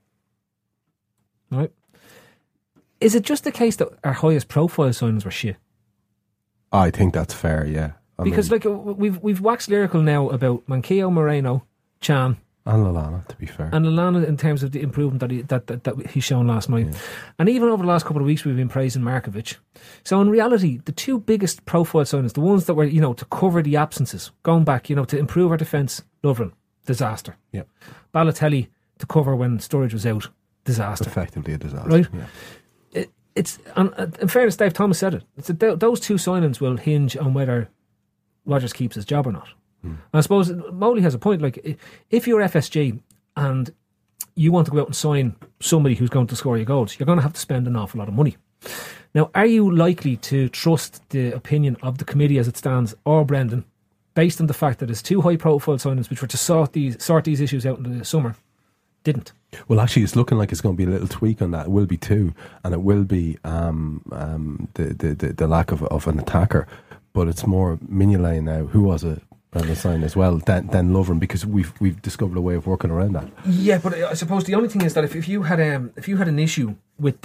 right? Is it just the case that our highest profile signings were shit? I think that's fair, yeah. Because we've waxed lyrical now about Manquillo, Moreno, Chan, and Lallana, to be fair. And Lallana in terms of the improvement that he's shown last night. Yeah. And even over the last couple of weeks we've been praising Markovic. So in reality, the two biggest profile signings, the ones that were, you know, to cover the absences, going back, you know, to improve our defence, Lovren, disaster. Yeah. Balotelli to cover when Sturridge was out, disaster. Effectively a disaster. Right? Yeah. In fairness, Dave Thomas said it. It's those two signings will hinge on whether Rodgers keeps his job or not. I suppose Molly has a point. Like, if you're FSG and you want to go out and sign somebody who's going to score your goals, you're going to have to spend an awful lot of money. Now, are you likely to trust the opinion of the committee as it stands, or Brendan, based on the fact that there's two high-profile signings which were to sort these issues out in the summer, didn't? Well, actually, it's looking like it's going to be a little tweak on that. It will be two, and it will be the lack of an attacker. but it's more Mignolet now, who was a Brendan sign as well, than Lovren, because we've discovered a way of working around that. Yeah, but I suppose the only thing is that if you had an issue with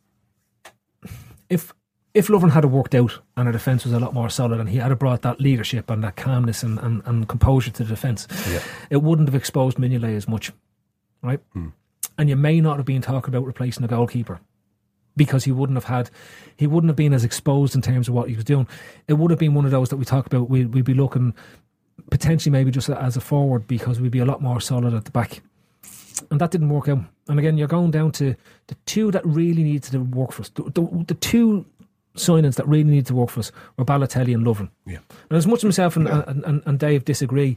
if Lovren had worked out and our defence was a lot more solid and he had brought that leadership and that calmness and composure to the defence, it wouldn't have exposed Mignolet as much, right? And you may not have been talking about replacing a goalkeeper, because he wouldn't have been as exposed in terms of what he was doing. It would have been one of those that we talk about. We'd be looking potentially maybe just as a forward, because we'd be a lot more solid at the back. And that didn't work out. And again, you're going down to the two that really needed to work for us. The two signings that really needed to work for us were Balotelli and Lovren. Yeah. And as much as myself and Dave disagree,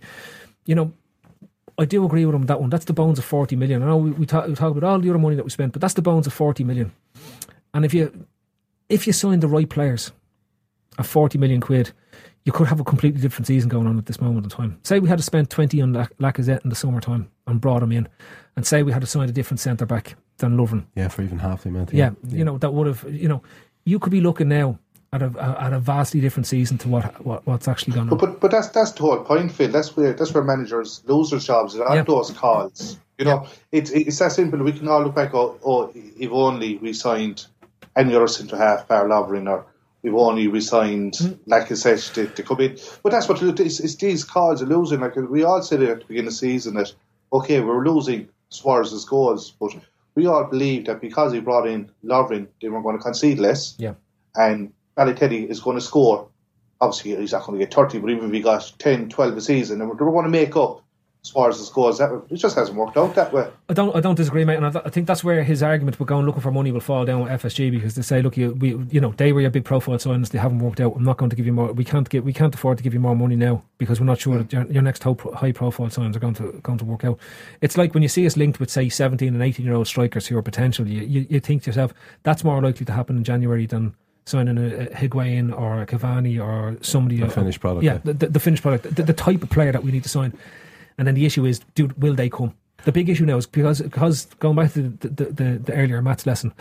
I do agree with him on that one. That's the bones of 40 million. I know we talk about all the other money that we spent, but that's the bones of 40 million. And if you sign the right players at 40 million quid, you could have a completely different season going on at this moment in time. Say we had to spend 20 on Lacazette in the summertime and brought him in, and say we had to sign a different centre back than Lovren. Yeah, for even half the amount. Yeah, that would have. You could be looking now at a vastly different season to what's actually gone on. But that's the whole point, Phil. That's where managers lose their jobs. Aren't those calls? It's that simple. We can all look back. Oh, if only we signed any other centre half, bar Lovren, or we've only resigned Lacazette to come in. But that's what it's these calls are losing. Like we all said at the beginning of the season that we're losing Suarez's goals, but we all believed that because he brought in Lovren, they were going to concede less. Yeah. And Balotelli is going to score. Obviously, he's not going to get 30, but even if he got 10, 12 a season, and we're going to make up Suarez's goals. It just hasn't worked out that way. I don't disagree, mate, and I think that's where his argument with going looking for money will fall down with FSG, because they say, look, they were your big profile signings, they haven't worked out. I'm not going to give you more. We can't afford to give you more money now, because we're not sure that your next high profile signings are going to work out. It's like when you see us linked with, say, 17 and 18-year-old strikers who are potential, you think to yourself, that's more likely to happen in January than signing a Higuain or a Cavani or somebody. The finished product. Yeah, the finished product, the type of player that we need to sign. And then the issue is, will they come? The big issue now is because going back to the earlier maths lesson,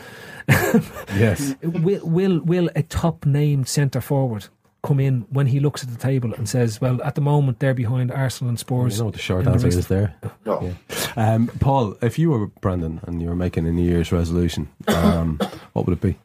yes, will a top named centre forward come in when he looks at the table and says, well, at the moment they're behind Arsenal and Spurs? You know what the short answer is there. No. Yeah. Paul, if you were Brendan and you were making a New Year's resolution, what would it be?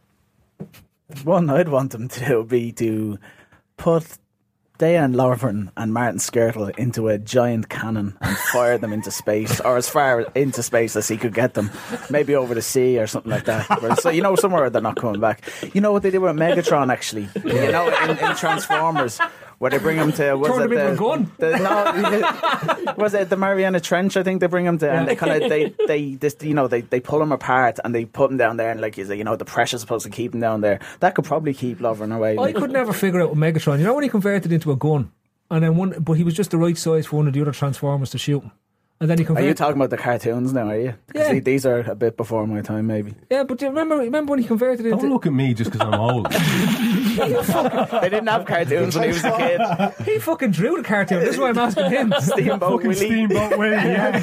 One I'd want them to do would be to put Dejan Lovren and Martin Skrtel into a giant cannon and fire them into space, or as far into space as he could get them, maybe over the sea or something like that. So somewhere they're not coming back. You know what they did with Megatron, actually? In Transformers, where they bring him to was it the Mariana Trench? I think they bring him to, and they kind of they pull him apart and they put him down there, and like the pressure's supposed to keep him down there. That could probably keep Lovren away. I could never figure out with Megatron. You know when he converted into a gun, and then but he was just the right size for one of the other Transformers to shoot him. And then he converted. Are you talking about the cartoons now, are you? Yeah. These are a bit before my time, maybe. Yeah, but do you remember when he converted into... Don't look at me just because I'm old. They didn't have cartoons when he was a kid. He fucking drew the cartoon. This is why I'm asking him. Steamboat Willie. Steamboat Willie, yeah.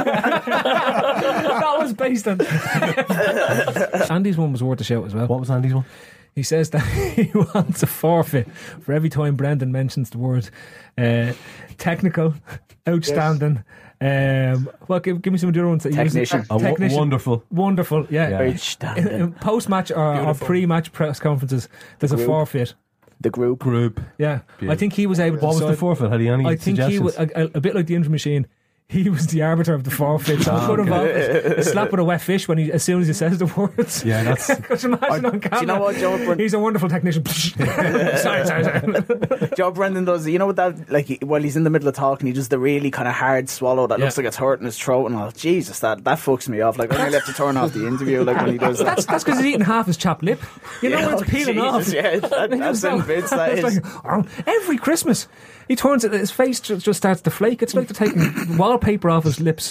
That was based on... Andy's one was worth a shout as well. What was Andy's one? He says that he wants a forfeit for every time Brendan mentions the word technical, outstanding... Yes. Give me some of the other ones. Technician. Wonderful, yeah. Outstanding. Post-match or pre-match press conferences, there's a forfeit. The group. Yeah. Beautiful. I think he was able to What was the forfeit? Had he any suggestions? I think he was, a bit like the injury machine, he was the arbiter of the forfeit, so I could have a slap with a wet fish as soon as he says the words. Yeah, that's... Could you imagine on camera? Do you know what Joe he's a wonderful technician. sorry. Joe Brendan does, what that, like, while he's in the middle of talking, he does the really kind of hard swallow that looks like it's hurting his throat, and all. Jesus, that fucks me off. Like, I nearly have to turn off the interview, like, when he does that. That's because he's eating half his chapped lip. When it's peeling off. Yeah, that's in bits, that is. Like, every Christmas he turns it, his face just starts to flake. It's like they're taking wallpaper off his lips.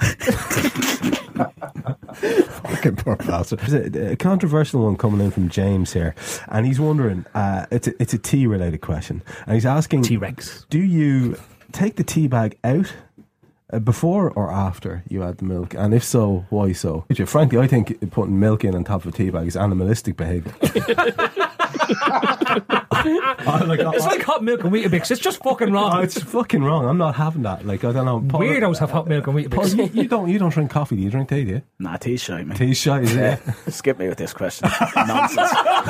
Fucking poor bastard. There's a controversial one coming in from James here, and he's wondering, it's a tea related question, and he's asking, T-Rex, do you take the tea bag out before or after you add the milk, and if so, why so? Frankly, I think putting milk in on top of a tea bag is animalistic behaviour. It's like hot milk and Weetabix. It's just fucking wrong. It's fucking wrong. I'm not having that. Like, I don't know. Paul, Weirdos have hot milk and Paul, Weetabix. you don't drink coffee, do you? Drink tea, do you? Nah, tea's shy, man. Tea's shy, is it? Skip me with this question. Nonsense.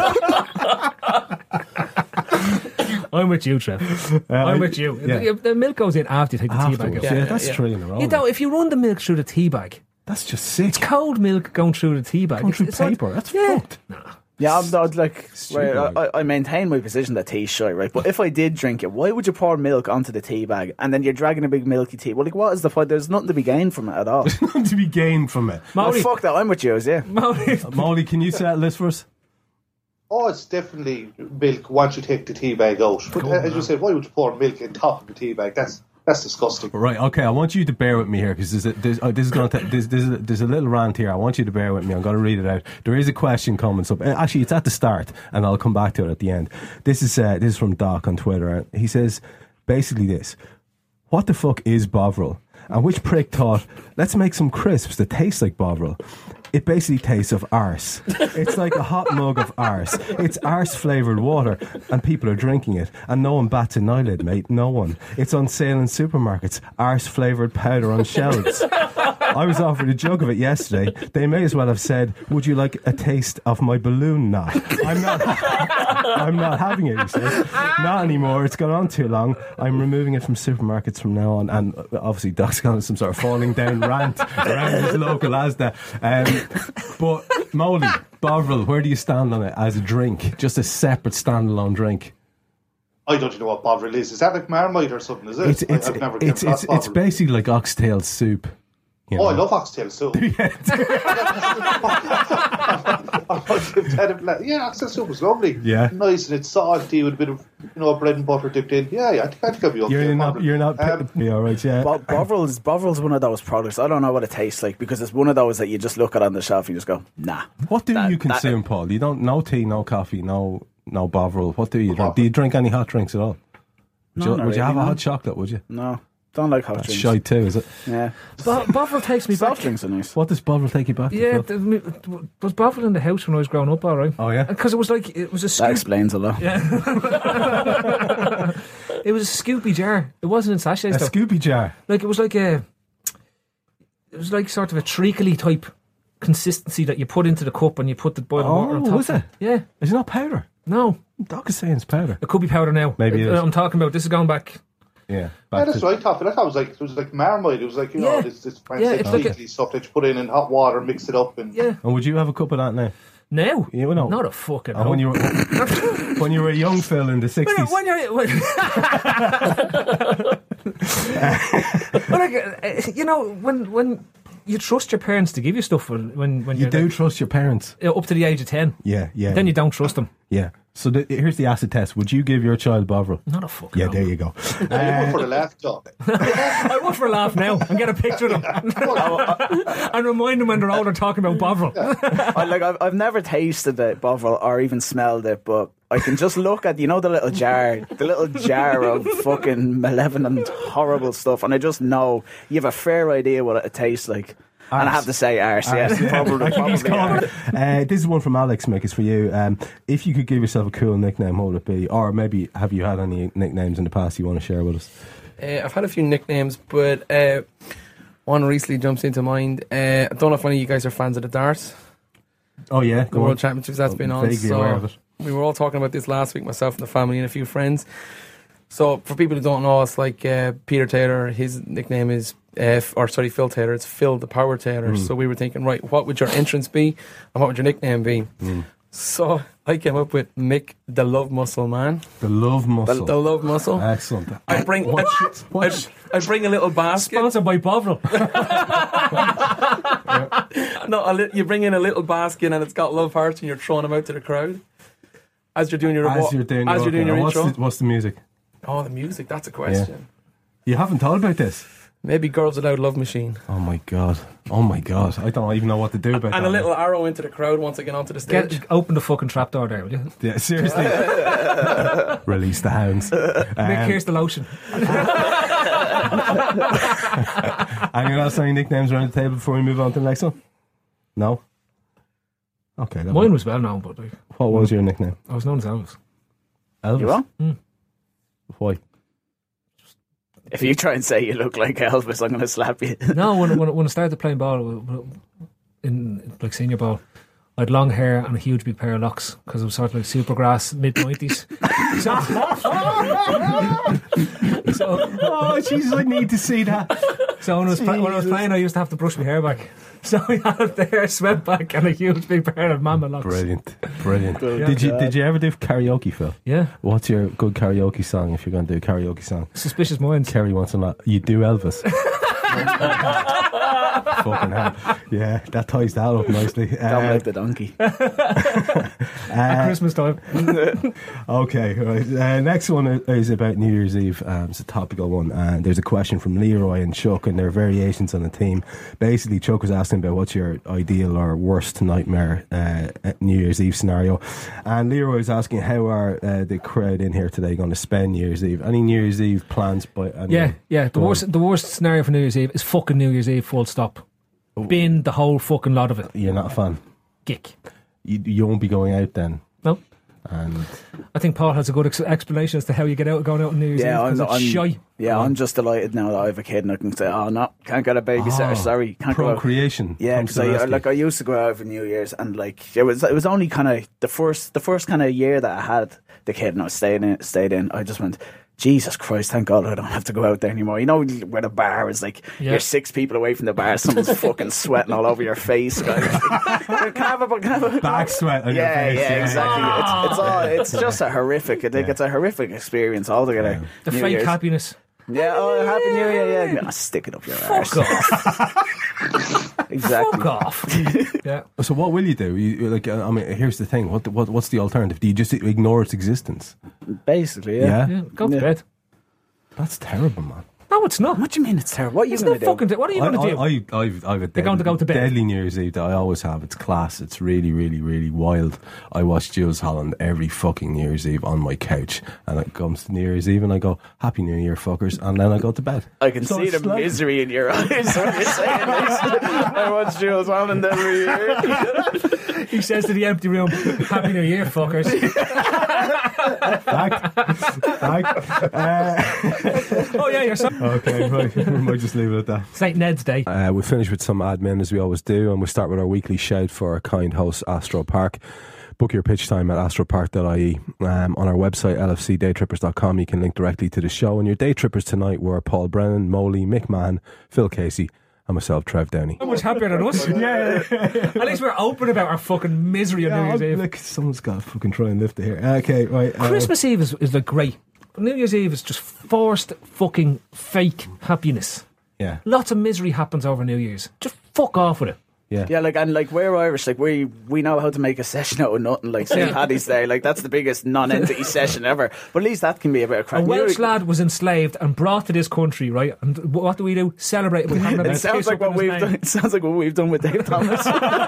I'm with you, Trev. I'm with you. Yeah. The milk goes in after you take the tea bag out. Yeah, that's 3 in a row. You don't, if you run the milk through the tea bag, that's just sick. it's cold milk going through the tea bag. Going through It's paper. That's fucked. Yeah, I'm like, Stupid, right, I maintain my position that tea's shy, right? But if I did drink it, why would you pour milk onto the tea bag and then you're dragging a big milky tea? Well, like, what is the point? There's nothing to be gained from it at all. Nothing to be gained from it. Oh, fuck that, I'm with you, yeah. Molly, can you settle this for us? Oh, it's definitely milk once you take the tea bag out. But as you said, why would you pour milk on top of the tea bag? That's disgusting. Right, okay, I want you to bear with me here because there's a little rant here. I want you to bear with me. I'm going to read it out. There is a question coming up. Actually, it's at the start, and I'll come back to it at the end. This is from Doc on Twitter. He says basically this: what the fuck is Bovril? And which prick thought, let's make some crisps that taste like Bovril? It basically tastes of arse. It's like a hot mug of arse. It's arse-flavoured water, and people are drinking it. And no one bats an eyelid, mate. No one. It's on sale in supermarkets. Arse-flavoured powder on shelves. I was offered a jug of it yesterday. They may as well have said, would you like a taste of my balloon knot? I'm not having it, he says. Not anymore. It's gone on too long. I'm removing it from supermarkets from now on. And obviously Doc's gone on some sort of falling down rant around his local Asda. But Molly, Bovril, where do you stand on it as a drink? Just a separate standalone drink? I don't know what Bovril is. Is that like Marmite or something, is it? I've never come across Bovril. It's basically like oxtail soup. You know? Oh, I love oxtail soup. Yeah, oxtail soup was lovely. Yeah. Nice, and it's salty with a bit of, bread and butter dipped in. Yeah, I think I'd be okay. You're not yeah, all right, yeah. Bovril's one of those products. I don't know what it tastes like because it's one of those that you just look at on the shelf and you just go, nah. What do you consume, Paul? You don't, no tea, no coffee, no Bovril. What do you drink? Do you drink any hot drinks at all? Would you have a hot chocolate, would you? No. Don't like hot drinks. Shy too, is it? Yeah. Bovril takes me back. Soft drinks are nice. What does Bovril take you back to? Yeah, was Bovril in the house when I was growing up, all right? Oh, yeah? Because it was a scoop. That explains a lot. Yeah. It was a scoopy jar. It wasn't in sachets, though. A scoopy jar? Like, it was like sort of a treacly type consistency that you put into the cup and you put the boiling water on top. Oh, was it? Yeah. Is it not powder? No. Doc is saying it's powder. It could be powder now. Maybe it is. I'm talking about, this is going back... Yeah, that's what I thought. I thought it was like Marmite. It was like, this fancy stuff that you put in hot water, mix it up. And And would you have a cup of that now? Now? Yeah, no. Not a fucking no. When you were a young Phil in the 60s. When you trust your parents to give you stuff when you do trust your parents up to the age of 10. Yeah. Then you don't trust them. Yeah. So here's the acid test. Would you give your child Bovril? Not a fucking there you go. I would for the laugh, Doc. I would for a laugh now and get a picture of them and remind them when they're older talking about Bovril. I've never tasted the Bovril or even smelled it, but I can just look at the little jar of fucking malevolent, horrible stuff, and I just know you have a fair idea what it tastes like. Arse. And I have to say arse, yes. Probably this is one from Alex, Mick. It's for you. If you could give yourself a cool nickname, what would it be? Or maybe have you had any nicknames in the past you want to share with us? I've had a few nicknames, but one recently jumps into mind. I don't know if any of you guys are fans of the darts. Oh yeah, the World Championships that's been on. Vaguely aware of it. We were all talking about this last week, myself and the family and a few friends. So for people who don't know, it's like Peter Taylor. His nickname is Phil Taylor. It's Phil the Power Taylor. So we were thinking, right, what would your entrance be and what would your nickname be? So I came up with Mick the Love Muscle Man. The Love Muscle. The Love Muscle. Excellent. I bring a little basket. Sponsored by Bovril. No, you bring in a little basket and it's got love hearts and you're throwing them out to the crowd as you're doing your intro. What's the music? Oh, the music. That's a question. Yeah. You haven't thought about this? Maybe Girls Without Love Machine. Oh my god. I don't even know what to do about that. And a little arrow into the crowd once I get onto the stage. Open the fucking trapdoor there, will you? Yeah, seriously. Release the hounds. Mick, here's the lotion. Anyone else any nicknames around the table before we move on to the next one? No? Okay. Mine was well known, but what was your nickname? I was known as Elvis. Elvis? You will? Why? If you try and say you look like Elvis, I'm going to slap you. No, when I started playing ball in like senior ball, I had long hair and a huge big pair of locks because I was sort of like Supergrass mid-90s. Oh, Jesus, I need to see that. So when I was playing, I used to have to brush my hair back. So I had the hair swept back and a huge big pair of mama locks. Brilliant. Did you ever do karaoke, Phil? Yeah. What's your good karaoke song if you're going to do a karaoke song? Suspicious Minds. Kerry wants to know. You do Elvis. Fucking hell. Yeah, that ties that up nicely. Don't like the donkey. At Christmas time. Okay, right. Next one is about New Year's Eve. It's a topical one. There's a question from Leroy and Chuck, and there are variations on the theme. Basically, Chuck was asking about what's your ideal or worst nightmare New Year's Eve scenario, and Leroy was asking how are the crowd in here today going to spend New Year's Eve? Any New Year's Eve plans? Yeah. The worst scenario for New Year's Eve is fucking New Year's Eve. Full stop. Bin the whole fucking lot of it. You're not a fan. Gick. You won't be going out then. No. And I think Paul has a good explanation as to how you get out going out on New Year's Eve. I'm shy. Yeah, I'm just delighted now that I have a kid and I can say, oh no, can't get a babysitter. Sorry, can't go out. Procreation. Yeah, because I used to go out for New Year's and like it was only kind of the first kind of year that I had the kid and I stayed in. I just went, Jesus Christ, thank God I don't have to go out there anymore. You know, where the bar is like, you're 6 people away from the bar, someone's fucking sweating all over your face. Can I have a back sweat on your face. Yeah, exactly. It's just a horrific, it's a horrific experience altogether. Yeah. The fake happiness. Yeah, Happy New Year, yeah. Stick it up your arse. Fuck off. Exactly. Fuck off. Yeah. So what will you do? Here's the thing. What's the alternative? Do you just ignore its existence? Basically, yeah. Go to bed. That's terrible, man. No, it's not. What do you mean it's terrible? What are you going to do? What are you going to do? I've a deadly New Year's Eve that I always have. It's class. It's really, really, really wild. I watch Jools Holland every fucking New Year's Eve on my couch, and it comes to New Year's Eve, and I go, "Happy New Year, fuckers," and then I go to bed. I can see the misery in your eyes when you're saying this. I watch Jools Holland every year. He says to the empty room, "Happy New Year, fuckers." Fact. Oh yeah, you're so. Okay, right. We might just leave it at that. St. Ned's Day. We finish with some admin as we always do, and we start with our weekly shout for our kind host Astro Park. Book your pitch time at astropark.ie. On our website lfcdaytrippers.com you can link directly to the show, and your day trippers tonight were Paul Brennan, Moley, Mick Mann, Phil Casey and myself, Trev Downey. So much happier than us. Yeah. At least we're open about our fucking misery on New Year's Eve. Look, someone's got to fucking try and lift it here. Okay, right. Christmas Eve is like great. New Year's Eve is just forced fucking fake happiness. Yeah. Lots of misery happens over New Year's. Just fuck off with it. Yeah. Yeah, like we're Irish, like we know how to make a session out of nothing, like St. Paddy's Day, like that's the biggest non-entity session ever. But at least that can be a bit of crack. A Welsh lad was enslaved and brought to this country, right? And what do? Celebrate it with having a It sounds like what we've done. It sounds like what we've done with Dave Thomas.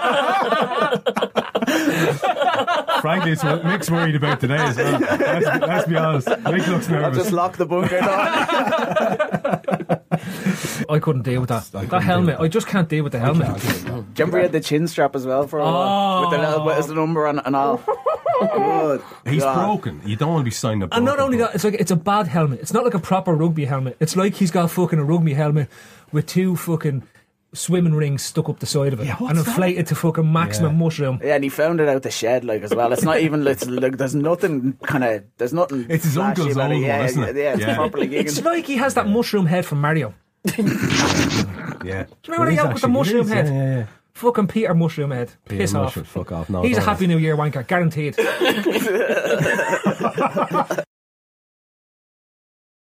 Frankly, it's what Mick's worried about today as well. Let's be honest. Mick looks nervous. I'll just lock the bunker door. I couldn't deal with that. That helmet. I just can't deal with the helmet. Do you remember he had the chin strap as well for a while? With the little as the number on it and all. Good He's God. broken. You don't want to be signed up. And not only that, it's a bad helmet. It's not like a proper rugby helmet. It's like he's got fucking a rugby helmet with 2 fucking swimming rings stuck up the side of it and inflated to fucking maximum mushroom. Yeah, and he found it out the shed like as well. It's not even like there's nothing. It's his uncle's old one, isn't it? Yeah, it's properly. It's like he has that mushroom head from Mario. Yeah. Do you remember the with the mushroom head? Yeah. Fucking Peter Mushroom Head. Piss off. Fuck off. No, he's a Happy New Year wanker, guaranteed.